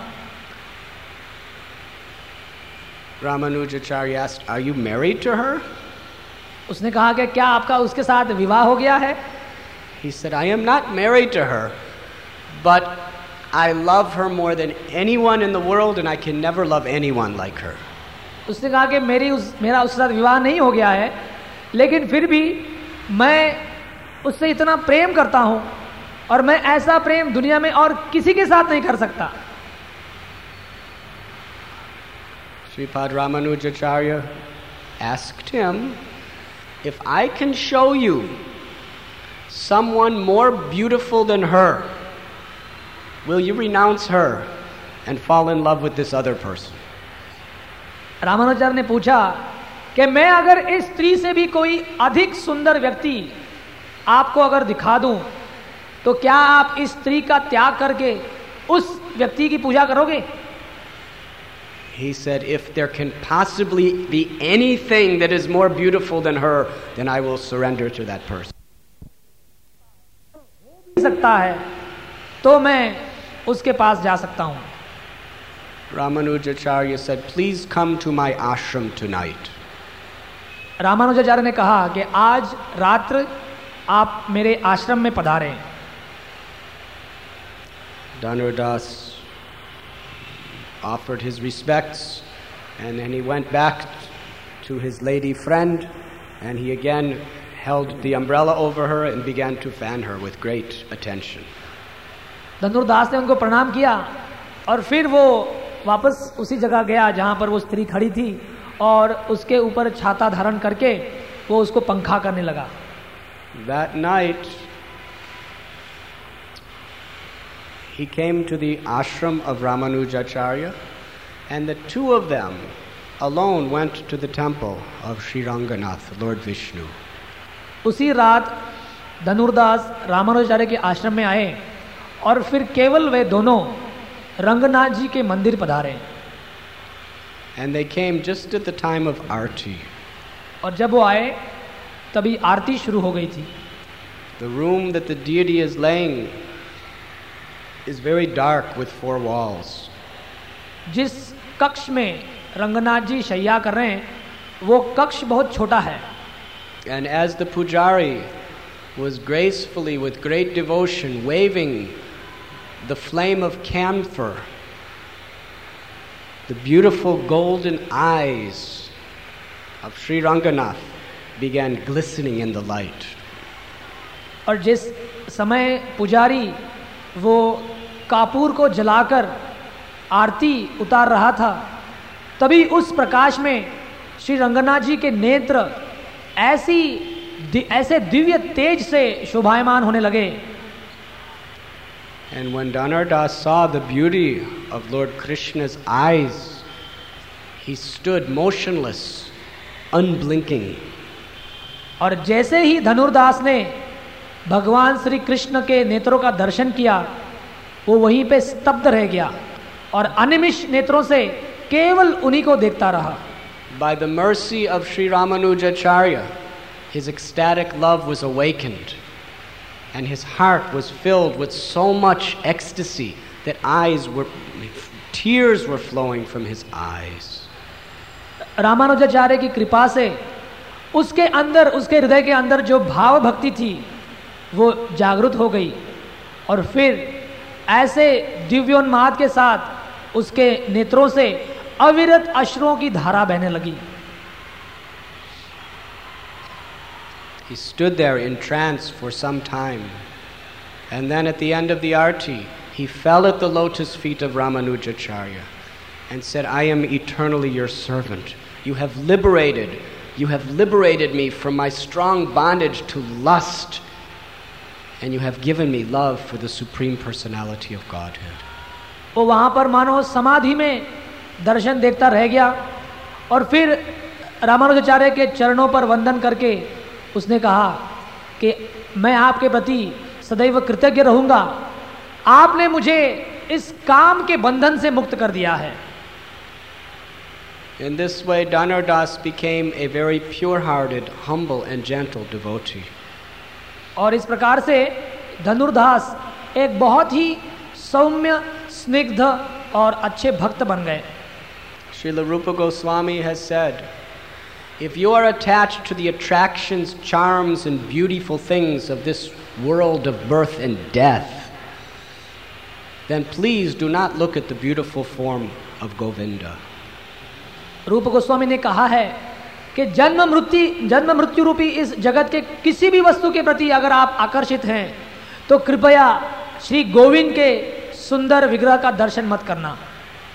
Ramanujacharya asked, "Are you married to her?" उसने कहा कि क्या आपका उसके साथ विवाह हो गया है? He said, "I am not married to her, but I love her more than anyone in the world, and I can never love anyone like her." उसने कहा कि मेरा उसके साथ विवाह नहीं हो गया है, लेकिन फिर भी मैं उससे इतना प्रेम करता हूं और मैं ऐसा प्रेम दुनिया में और किसी के साथ नहीं कर सकता। Sripad Ramanujacharya asked him, if I can show you someone more beautiful than her, will you renounce her and fall in love with this other person? Ramanujacharya ने पूछा कि मैं अगर इस स्त्री से भी कोई अधिक सुंदर व्यक्ति आपको अगर दिखा दूं तो क्या आप इस स्त्री का त्याग करके उस व्यक्ति की पूजा करोगे? He said, if there can possibly be anything that is more beautiful than her, then I will surrender to that person. सकता है तो मैं उसके पास जा सकता हूं. Ramanujacharya said, please come to my ashram tonight. Ramanujacharya ने कहा कि आज रात्र आप मेरे आश्रम में पधारें. Dhanurdas offered his respects, and then he went back to his lady friend, and he again held the umbrella over her and began to fan her with great attention. धनुर्दास ने उनको प्रणाम किया और फिर वो वापस उसी जगह गया जहां पर वो स्त्री खड़ी थी और उसके ऊपर छाता धारण करके वो उसको पंखा करने लगा. That night he came to the ashram of Ramanujacharya, and the two of them alone went to the temple of Sri Ranganath, Lord Vishnu. उसी रात धनुर्दास रामानुजाचार्य के आश्रम में आए और फिर केवल वे दोनों रंगनाथ जी के मंदिर पधारे. And they came just at the time of Arti. और जब वो आए तभी आरती शुरू हो गई थी. The room that the deity is laying is very dark with 4 walls. जिस कक्ष में रंगनाथ जी शैया कर रहे हैं वो कक्ष बहुत छोटा है. And as the pujari was gracefully, with great devotion, waving the flame of camphor, the beautiful golden eyes of Sri Ranganath began glistening in the light. और जिस समय पुजारी वो कापूर को जलाकर आरती उतार रहा था तभी उस प्रकाश में श्री रंगनाथ जी के नेत्र ऐसे दिव्य तेज से शोभायमान होने लगे. And when Dhanurdas saw the beauty of Lord Krishna's eyes, he stood motionless, unblinking. और जैसे ही धनुर्दास ने भगवान श्री कृष्ण के नेत्रों का दर्शन किया वो वहीं पे स्तब्ध रह गया और अनिमिष नेत्रों से केवल उन्हीं को देखता रहा. By the mercy of Sri Ramanujacharya, his ecstatic love was awakened, and his heart was filled with so much ecstasy that tears were flowing from his eyes. Ramanujacharya की कृपा से उसके अंदर, उसके हृदय के अंदर जो भाव भक्ति थी वो जागृत हो गई और फिर ऐसे दिव्योन्माद के साथ उसके नेत्रों से अविरत अश्रुओं की धारा बहने लगी. He stood there in trance for some time, and then at the end of the arti, he fell at the lotus feet of Ramanujacharya and said, I am eternally your servant. You have liberated me from my strong bondage to lust, and you have given me love for the Supreme Personality of Godhead. वो वहां पर मानो समाधि में दर्शन देखता रह गया और फिर रामानुजाचार्य के चरणों पर वंदन करके उसने कहा कि मैं आपके प्रति सदैव कृतज्ञ रहूंगा, आपने मुझे इस काम के बंधन से मुक्त कर दिया है. In this way, Dhanurdas became a very pure-hearted, humble and gentle devotee. और इस प्रकार से धनुर्दास एक बहुत ही सौम्य, स्निग्ध और अच्छे भक्त बन गए. Srila Rupa Goswami has said, if you are attached to the attractions, charms and beautiful things of this world of birth and death, then please do not look at the beautiful form of Govinda. रूप गोस्वामी ने कहा है कि जन्म मृत्यु रूपी इस जगत के किसी भी वस्तु के प्रति अगर आप आकर्षित हैं तो कृपया श्री गोविंद के सुंदर विग्रह का दर्शन मत करना.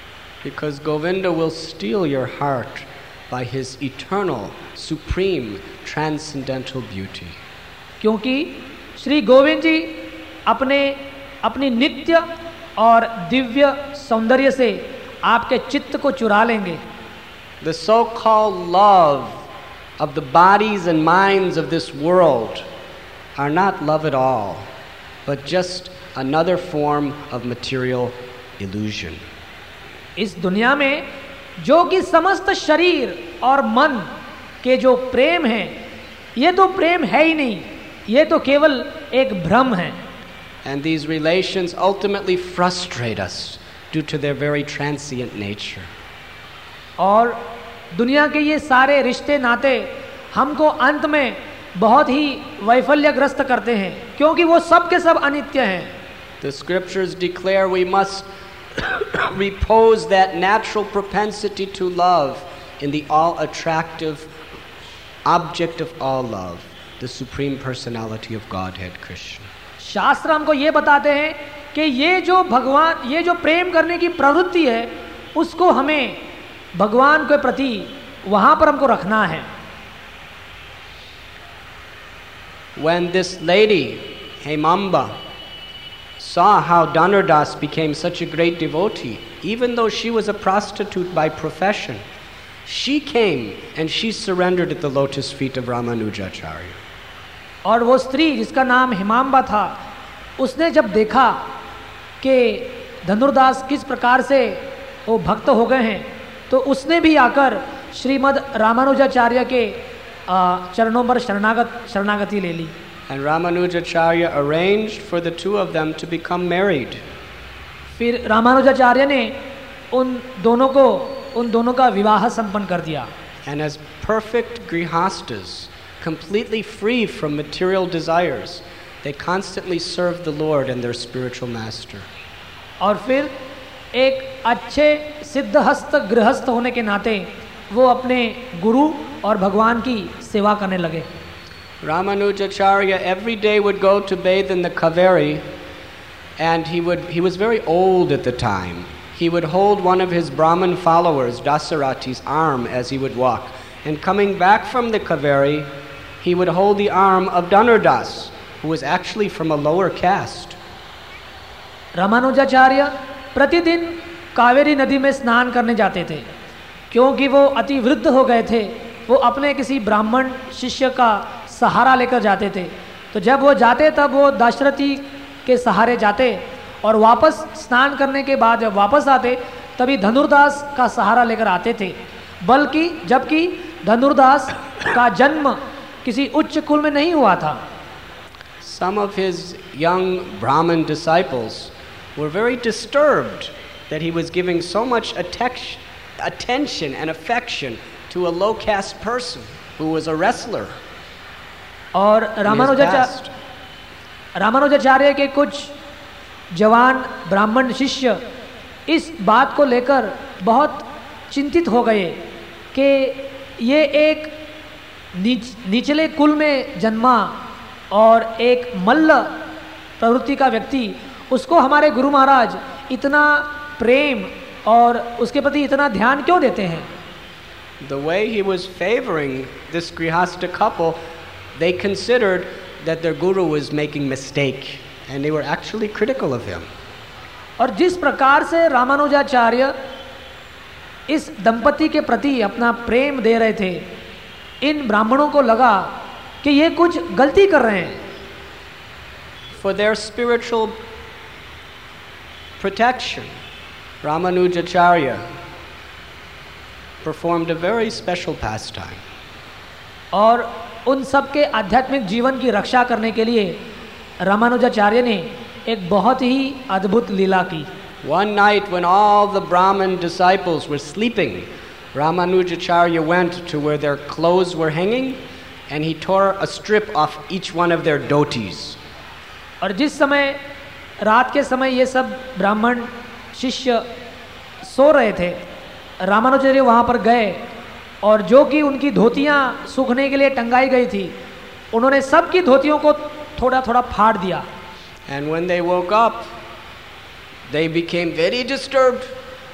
Because Govinda will steal your heart by his eternal, supreme, transcendental beauty. क्योंकि श्री गोविंद जी अपनी नित्य और दिव्य सौंदर्य से आपके चित्त को चुरा लेंगे. The so-called love of the bodies and minds of this world are not love at all, but just another form of material illusion. इस दुनिया में जो कि समस्त शरीर और मन के जो प्रेम है, ये तो प्रेम है ही नहीं, ये तो केवल एक भ्रम है. And these relations ultimately frustrate us due to their very transient nature. और दुनिया के ये सारे रिश्ते नाते हमको अंत में बहुत ही वैफल्यग्रस्त करते हैं, क्योंकि वो सब के सब अनित्य हैं. The scriptures declare we must repose that natural propensity to love in the all-attractive object of all love, the Supreme Personality of Godhead, Krishna. शास्त्र हमको ये बताते हैं कि ये जो प्रेम करने की प्रवृत्ति है, उसको हमें भगवान के प्रति वहां पर हमको रखना है. When this lady, Hemamba, saw how Dhanurdas became such a great devotee, even though she was a prostitute by profession, she came and she surrendered at the lotus feet of Ramanujacharya. और वो स्त्री जिसका नाम हेमाम्बा था, उसने जब देखा कि धनुर्दास किस प्रकार से वो भक्त हो गए हैं, तो उसने भी आकर श्रीमद् रामानुजाचार्य के चरणों पर शरणागति ले ली. And Ramanujacharya arranged for the two of them to become married. फिर रामानुजाचार्य ने उन दोनों का विवाह संपन्न कर दिया. And as perfect grihastas, completely free from material desires, they constantly served the Lord and their spiritual master. और फिर एक अच्छे सिद्धहस्त गृहस्थ होने के नाते वो अपने गुरु और भगवान की सेवा करने लगे. Ramanujacharya every day would go to bathe in the Kaveri, and he was very old at the time. He would hold one of his Brahmin followers, Dasarati's arm as he would walk. And coming back from the Kaveri, he would hold the arm of Dhanurdas, who was actually from a lower caste. Ramanujacharya प्रतिदिन कावेरी नदी में स्नान करने जाते थे, क्योंकि वो अति वृद्ध हो गए थे. वो अपने किसी ब्राह्मण शिष्य का सहारा लेकर जाते थे. तो जब वो जाते तब वो दाशरथी के सहारे जाते, और वापस स्नान करने के बाद जब वापस आते तभी धनुर्दास का सहारा लेकर आते थे. जबकि धनुर्दास का जन्म किसी उच्च कुल में नहीं हुआ था. Some of his young Brahmin disciples were very disturbed that he was giving so much attention and affection to a low caste person who was a wrestler. और रामानुजाचार्य के कुछ जवान ब्राह्मण शिष्य इस बात को लेकर बहुत चिंतित हो गए कि ये एक निचले कुल में जन्मा और एक मल्ल प्रवृत्ति का व्यक्ति, उसको हमारे गुरु महाराज इतना प्रेम और उसके प्रति इतना ध्यान क्यों देते हैं. The way he was favoring this grihasta couple, they considered that their guru was making mistake, and they were actually critical of him. और जिस प्रकार से रामानुजाचार्य इस दंपति के प्रति अपना प्रेम दे रहे थे, इन ब्राह्मणों को लगा कि ये कुछ गलती कर रहे हैं. For their spiritual protection, Ramanujacharya performed a very special pastime. और उन सब के आध्यात्मिक जीवन की रक्षा करने के लिए रामानुजाचार्य ने एक बहुत ही अद्भुत लीला की. One night when all the Brahmin disciples were sleeping, Ramanujacharya went to where their clothes were hanging and he tore a strip off each one of their dhotis. और जिस समय रात के समय ये सब ब्राह्मण शिष्य सो रहे थे, रामानुजाचार्य वहाँ पर गए और जो कि उनकी धोतियाँ सूखने के लिए टंगाई गई थी, उन्होंने सबकी धोतियों को थोड़ा थोड़ा फाड़ दिया. And when they woke up, they became very disturbed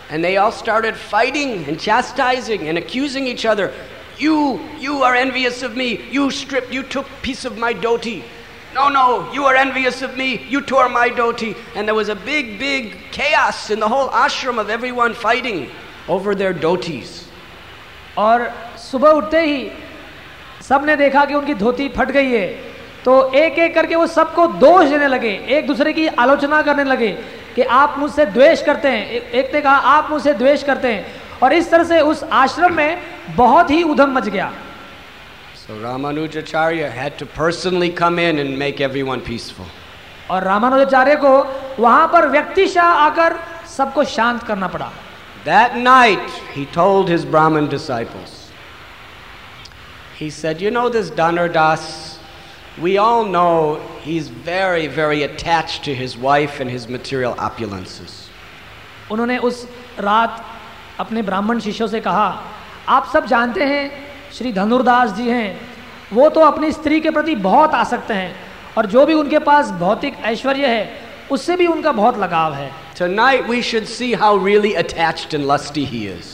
And they all started fighting and chastising and accusing each other. You are envious of me. You took piece of my dhoti. No, you are envious of me. You tore my dhoti. And there was a big chaos in the whole ashram of everyone fighting over their dhotis. और सुबह उठते ही सबने देखा कि उनकी धोती फट गई है, तो एक एक करके वो सबको दोष देने लगे, एक दूसरे की आलोचना करने लगे कि आप मुझसे द्वेष करते हैं। एक ने कहा आप मुझसे द्वेष करते हैं, और इस तरह से उस आश्रम में बहुत ही उधम मच गया। So Ramanujacharya had to personally come in and make everyone peaceful. और रामानुजाचार्य को वहां पर व्यक्तिशः आकर सबको शांत करना पड़ा। That night he told his Brahmin disciples, he said, you know this Dhanurdas, we all know he's very attached to his wife and his material opulences. उन्होंने उस रात अपने ब्राह्मण शिष्यों से कहा, आप सब जानते हैं श्री धनुर्दास जी हैं, वो तो अपनी स्त्री के प्रति बहुत आसक्त हैं, और जो भी उनके पास भौतिक ऐश्वर्य है उससे भी उनका बहुत लगाव है। Tonight we should see how really attached and lusty he is.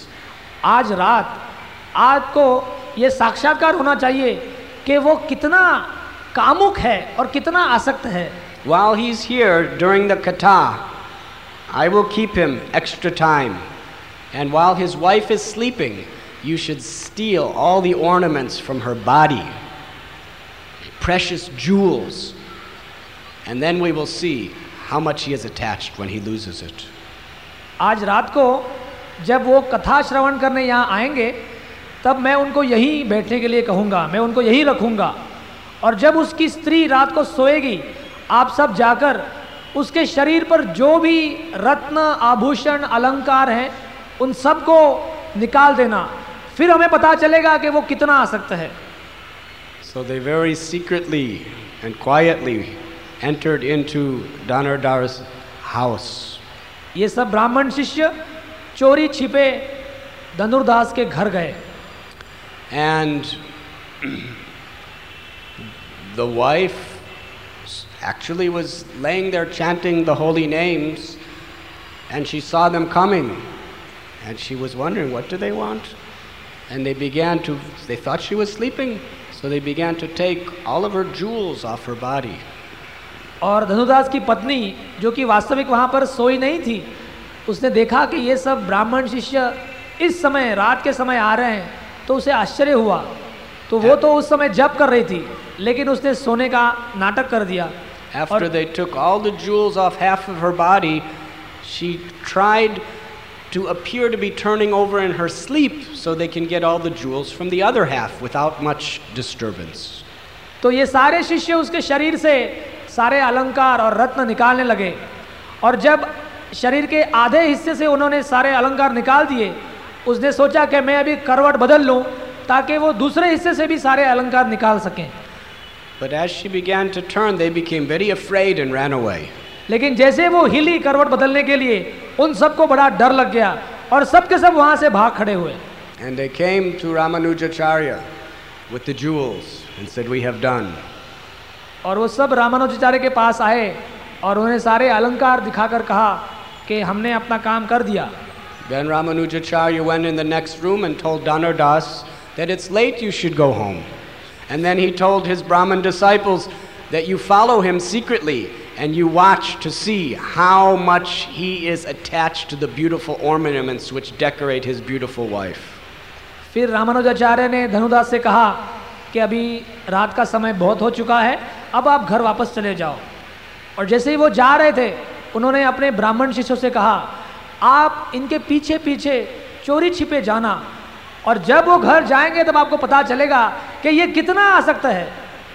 आज को ये साक्षात्कार होना चाहिए कि वो कितना कामुक है और कितना आसक्त है। While he's here during the katha, I will keep him extra time. And while his wife is sleeping, you should steal all the ornaments from her body, precious jewels, and then we will see how much he is attached when he loses it. आज रात को जब वो कथा श्रवण करने यहाँ आएंगे, तब मैं उनको यहीं बैठने के लिए कहूँगा, मैं उनको यहीं रखूँगा, और जब उसकी स्त्री रात को सोएगी, आप सब जाकर उसके शरीर पर जो भी रत्न आभूषण अलंकार हैं उन सब को निकाल देना, फिर हमें पता चलेगा कि वो कितना आसक्त है। So they very secretly and quietly entered into Dhanurdar's house. ये सब ब्राह्मण शिष्य चोरी छिपे धनुर्दास के घर गए। And the wife actually was laying there chanting the holy names, and she saw them coming, and she was wondering, what do they want? And they thought she was sleeping, so they began to take all of her jewels off her body. और धनुदास की पत्नी, जो कि वास्तविक वहाँ पर सोई नहीं थी, उसने देखा कि ये सब ब्राह्मण शिष्य इस समय रात के समय आ रहे हैं, तो उसे आश्चर्य हुआ। तो वो तो उस समय जप कर रही थी, लेकिन उसने सोने का नाटक कर दिया। After they took all the jewels off half of her body, she tried to appear to be turning over in her sleep so they can get all the jewels from the other half without much disturbance. तो ये सारे शिष्य उसके शरीर से सारे अलंकार और रत्न निकालने लगे, और जब शरीर के आधे हिस्से से उन्होंने सारे अलंकार निकाल दिए, उसने सोचा कि मैं अभी करवट बदल लूं ताकि वो दूसरे हिस्से से भी सारे अलंकार निकाल सकें। But as she began to turn, they became very afraid and ran away. लेकिन जैसे वो हिली करवट बदलने के लिए, उन सबको बड़ा डर लग गया और सब के सब वहां से भाग खड़े हुए। And they came to Ramanujacharya with the jewels and said, "We have done." और वो सब रामानुजाचार्य के पास आए और उन्हें सारे अलंकार दिखाकर कहा कि हमने अपना काम कर दिया। Then Ramanujacharya went in the next room and told Dhanurdas that it's late, you should go home. And then he told his Brahmin disciples that you follow him secretly and you watch to see how much he is attached to the beautiful ornaments which decorate his beautiful wife. फिर रामानुजाचार्य ने धनुदास से कहा कि अभी रात का समय बहुत हो चुका है, अब आप घर वापस चले जाओ। और जैसे ही वो जा रहे थे, उन्होंने अपने ब्राह्मण शिष्यों से कहा, आप इनके पीछे पीछे चोरी छिपे जाना, और जब वो घर जाएंगे तब आपको पता चलेगा कि ये कितना आसक्त है।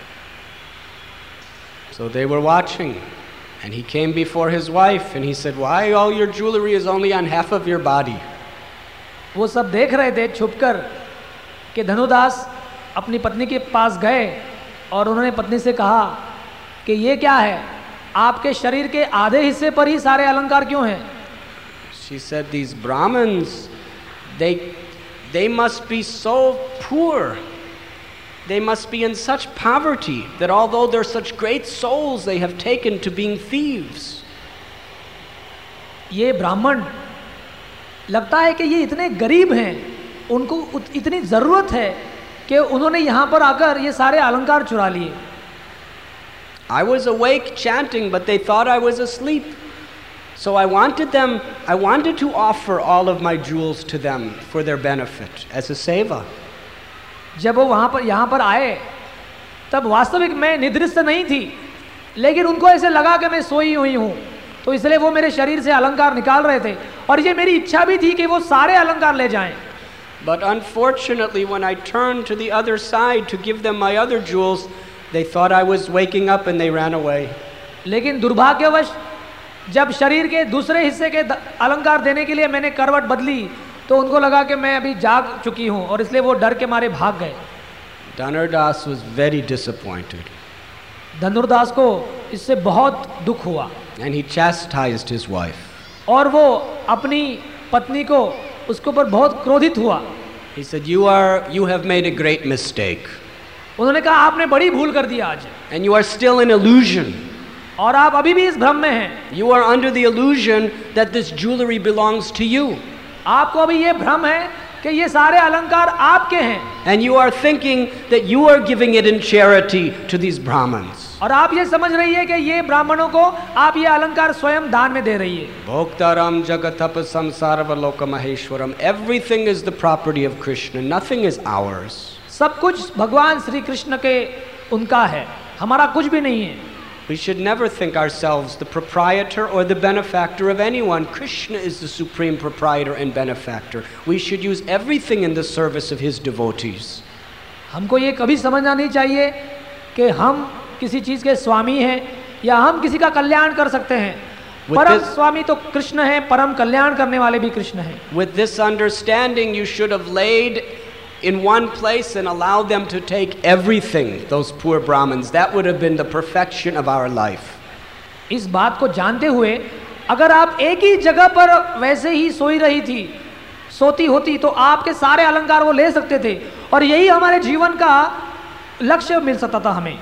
So they were watching, and he came before his wife and he said, "Why all your jewelry is only on half of your body?" वो सब देख रहे थे छुपकर कि धनुदास अपनी पत्नी के पास गए और उन्होंने पत्नी से कहा कि ये क्या है, आपके शरीर के आधे हिस्से पर ही सारे अलंकार क्यों हैं? She said, "These Brahmins, they must be so poor. They must be in such poverty that although they're such great souls, they have taken to being thieves." ये ब्राह्मण लगता है कि ये इतने गरीब हैं, उनको इतनी ज़रूरत है कि उन्होंने यहाँ पर आकर ये सारे अलंकार चुरा लिए। I was awake chanting, but they thought I was asleep. So I wanted to offer all of my jewels to them for their benefit as a seva. जब वो यहाँ पर आए तब वास्तविक मैं निद्रिस्त नहीं थी, लेकिन उनको ऐसे लगा कि मैं सोई हुई हूँ, तो इसलिए वो मेरे शरीर से अलंकार निकाल रहे थे और ये मेरी इच्छा भी थी कि वो सारे अलंकार ले जाएं। But unfortunately, when I turned to the other side to give them my other jewels, they thought I was waking up and they ran away. लेकिन दुर्भाग्यवश जब शरीर के दूसरे हिस्से के अलंकार देने के लिए मैंने करवट बदली तो उनको लगा कि मैं अभी जाग चुकी हूँ और इसलिए वो डर के मारे भाग गए। Dhanurdas was very disappointed. धनुर्दास को इससे बहुत दुख हुआ And he chastised his wife. और वो अपनी पत्नी को उसके ऊपर बहुत क्रोधित हुआ। He said, you have made a great mistake. उन्होंने कहा आपने बड़ी भूल कर दी आज, And you are still in illusion. और आप अभी भी इस भ्रम में हैं। You are under the illusion that this jewelry belongs to you. आपको अभी ये भ्रम है कि ये सारे अलंकार आपके हैं। And you are thinking that you are giving it in charity to these Brahmins. और आप ये समझ रही है कि ये ब्राह्मणों को आप ये अलंकार स्वयं दान में दे रही है। Bhoktaram jagatapasam sarvaloka maheshwaram. Everything is the property of Krishna. Nothing is ours. सब कुछ भगवान श्री कृष्ण के उनका है, हमारा कुछ भी नहीं है। We should never think ourselves the proprietor or the benefactor of anyone. Krishna is the supreme proprietor and benefactor. We should use everything in the service of his devotees. हमको ये कभी समझना नहीं चाहिए कि हम किसी चीज के स्वामी हैं या हम किसी का कल्याण कर सकते हैं। परम स्वामी तो कृष्ण है, परम कल्याण करने वाले भी कृष्ण हैं। With this understanding, you should have laid in one place and allow them to take everything, those poor Brahmins. That would have been the perfection of our life. इस बात को जानते हुए अगर आप एक ही जगह पर वैसे ही सोती होती तो आपके सारे अलंकार वो ले सकते थे और यही हमारे जीवन का लक्ष्य मिल सकता था हमें।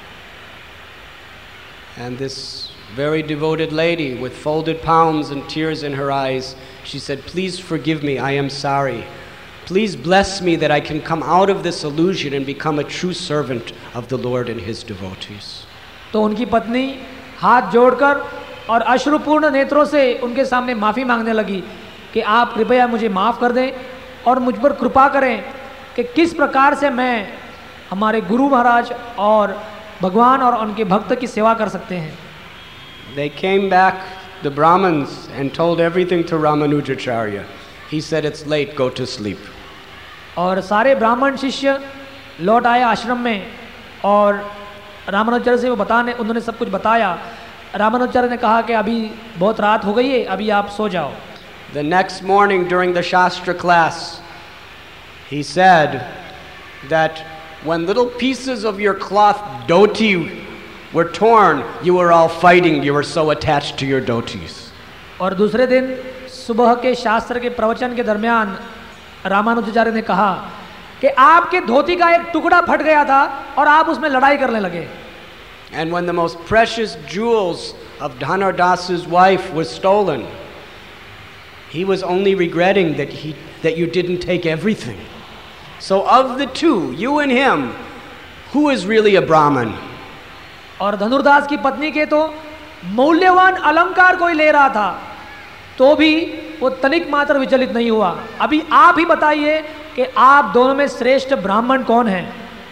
And this very devoted lady with folded palms and tears in her eyes, she said, "Please forgive me, I am sorry. Please bless me that I can come out of this illusion and become a true servant of the Lord and his devotees." तो उनकी पत्नी हाथ जोड़कर और अश्रुपूर्ण नेत्रों से उनके सामने माफ़ी मांगने लगी कि आप कृपया मुझे माफ़ कर दें और मुझ पर कृपा करें कि किस प्रकार से मैं हमारे गुरु महाराज और भगवान और उनके भक्त की सेवा कर सकते हैं। They came back, the Brahmins, and told everything to Ramanujacharya. He said, "It's late, go to sleep." और सारे ब्राह्मण शिष्य लौट आए आश्रम में और रामानुजाचार्य से उन्होंने सब कुछ बताया। रामानुजाचार्य ने कहा कि अभी बहुत रात हो गई है, अभी आप सो जाओ। The next morning during the Shastra class, he said that when little pieces of your cloth dhoti were torn, you were all fighting, you were so attached to your dhotis. और दूसरे दिन सुबह के शास्त्र के प्रवचन के दरमियान रामानुजाचार्य ने कहा कि आपके धोती का एक टुकड़ा फट गया था और आप उसमें लड़ाई करने लगे। And when the most precious jewels of Dhanurdas's wife was stolen, he was only regretting that you didn't take everything. So of the two, you and him, who is really a Brahmin? और धनुर्दास की पत्नी के तो मूल्यवान अलंकार कोई ले रहा था तो भी वो तनिक मात्र विचलित नहीं हुआ। अभी आप ही बताइए कि आप दोनों में श्रेष्ठ ब्राह्मण कौन है?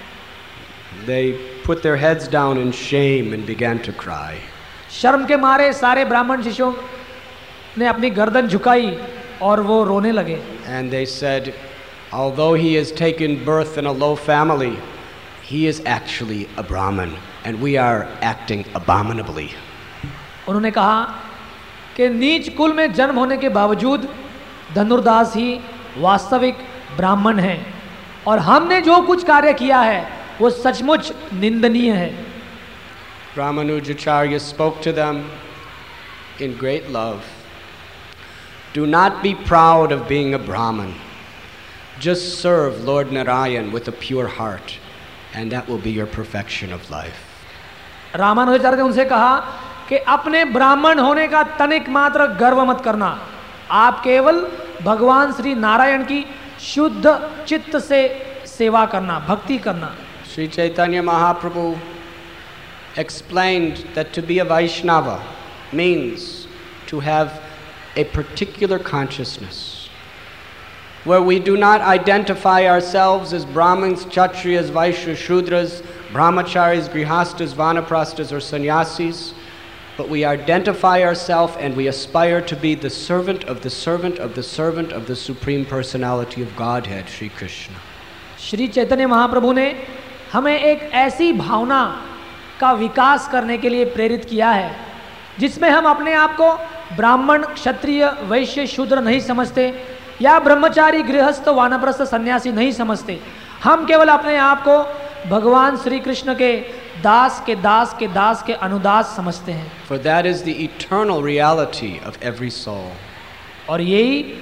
They put their heads down in shame and began to cry. शर्म के मारे सारे ब्राह्मण शिष्यों ने अपनी गर्दन झुकाई और वो रोने लगे। And they said, although he has taken birth in a low family, he is actually a Brahmin and we are acting abominably. उन्होंने कहा कि नीच कुल में जन्म होने के बावजूद धनुर्दास ही वास्तविक ब्राह्मण हैं और हमने जो कुछ कार्य किया है वो सचमुच निंदनीय है। Ramanujacharya spoke to them in great love. Do not be proud of being a Brahmin. Just serve Lord Narayan with a pure heart and that will be your perfection of life. Ramanujacharya ने उनसे कहा कि अपने ब्राह्मण होने का तनिक मात्र गर्व मत करना, आप केवल भगवान श्री नारायण की शुद्ध चित्त से सेवा करना, भक्ति करना। Sri Chaitanya Mahaprabhu explained that to be a Vaishnava means to have a particular consciousness where we do not identify ourselves as Brahmins, Kshatriyas, Vaishyas, Shudras, Brahmacharis, Grihastas, Vanaprastas, or Sannyasis, but we identify ourselves and we aspire to be the servant of the servant of the servant of the Supreme Personality of Godhead, Sri Krishna. Shri Chaitanya Mahaprabhu ने हमें एक ऐसी भावना का विकास करने के लिए प्रेरित किया है जिसमें हम अपने आप को ब्राह्मण, क्षत्रिय, वैश्य, शूद्र नहीं समझते या ब्रह्मचारी, गृहस्थ, वानप्रस्थ, सन्यासी नहीं समझते। हम केवल अपने आप को भगवान श्री कृष्ण के दास के दास के दास के अनुदास समझते हैं। For that is the eternal reality of every soul. और यही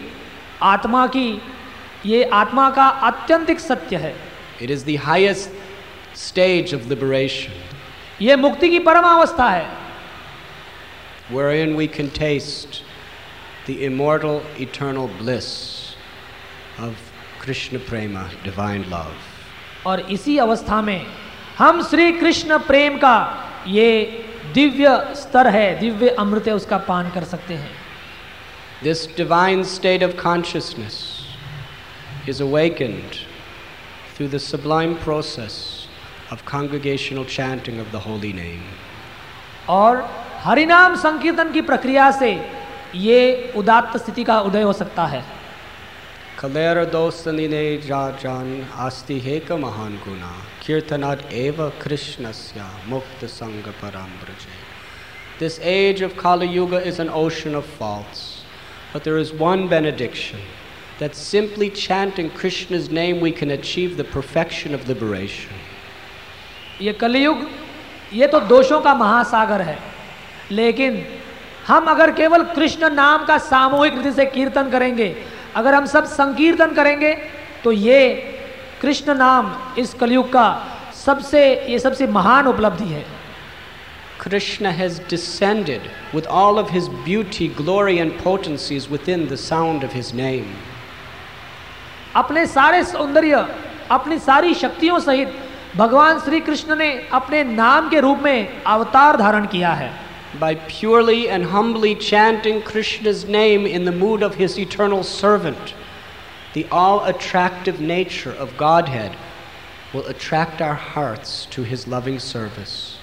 आत्मा का आत्यंतिक सत्य है। It is the highest stage of liberation, ये मुक्ति की परम अवस्था है, wherein we can taste the immortal, eternal bliss of Krishna Prema, divine love. और इसी अवस्था में हम श्री कृष्ण प्रेम का ये दिव्य स्तर है, दिव्य अमृत है, उसका पान कर सकते हैं। This divine state of consciousness is awakened through the sublime process of congregational chanting of the holy name. और हरिनाम संकीर्तन की प्रक्रिया से ये उदात्त स्थिति का उदय हो सकता है। Kalera dosanine jajan asti heka mahan guna kirtanat eva krishnasya mukta sangha parambraje. This age of Kali Yuga is an ocean of faults, but there is one benediction, that simply chanting Krishna's name we can achieve the perfection of liberation. ये कलियुग, ये तो दोषों का महासागर है, लेकिन हम अगर केवल कृष्ण नाम का सामूहिक रीति से कीर्तन करेंगे, अगर हम सब संकीर्तन करेंगे, तो ये कृष्ण नाम इस कलियुग का सबसे महान उपलब्धि है। Krishna has descended with all of his beauty, glory and potencies within the sound of his name. अपने सारे सौंदर्य, अपनी सारी शक्तियों सहित भगवान श्री कृष्ण ने अपने नाम के रूप में अवतार धारण किया है। By purely and humbly chanting Krishna's name in the mood of his eternal servant, the all-attractive nature of Godhead will attract our hearts to his loving service.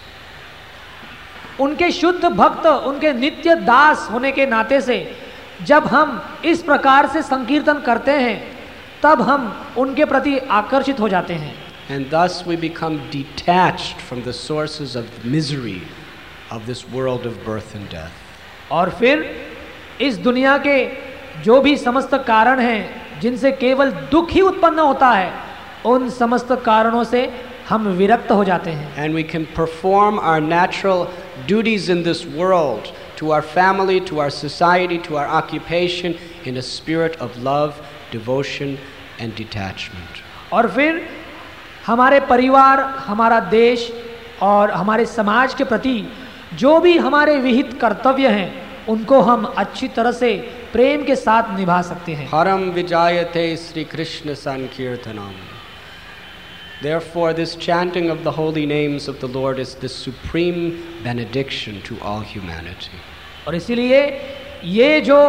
उनके शुद्ध भक्त, उनके नित्य दास होने के नाते से जब हम इस प्रकार से संकीर्तन करते हैं, तब हम उनके प्रति आकर्षित हो जाते हैं। And thus we become detached from the sources of misery of this world of birth and death. और फिर इस दुनिया के जो भी समस्त कारण हैं जिनसे केवल दुख ही उत्पन्न होता है, उन समस्त कारणों से हम विरक्त हो जाते हैं। And we can perform our natural duties in this world to our family, to our society, to our occupation in a spirit of love, devotion and detachment. और फिर हमारे परिवार, हमारा देश और हमारे समाज के प्रति जो भी हमारे विहित कर्तव्य हैं, उनको हम अच्छी तरह से प्रेम के साथ निभा सकते हैं। Haram vijayate Sri Krishna Sankirtanam. Therefore, this chanting of the holy names of the Lord is the supreme benediction to all humanity. और इसीलिए ये जो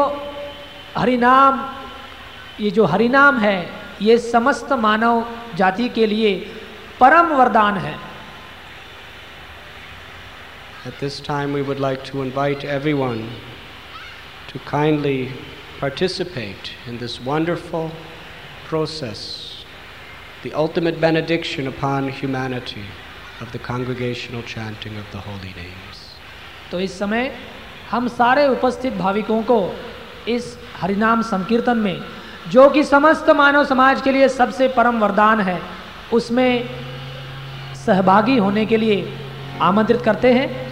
हरिनाम है, ये समस्त मानव जाति के लिए परम वरदान है। At this time, we would like to invite everyone to kindly participate in this wonderful process, the ultimate benediction upon humanity of the congregational chanting of the holy names. तो इस समय हम सारे उपस्थित भाविकों को इस हरिनाम संकीर्तन में, जो कि समस्त मानव समाज के लिए सबसे परम वरदान है, उसमें सहभागी होने के लिए आमंत्रित करते हैं।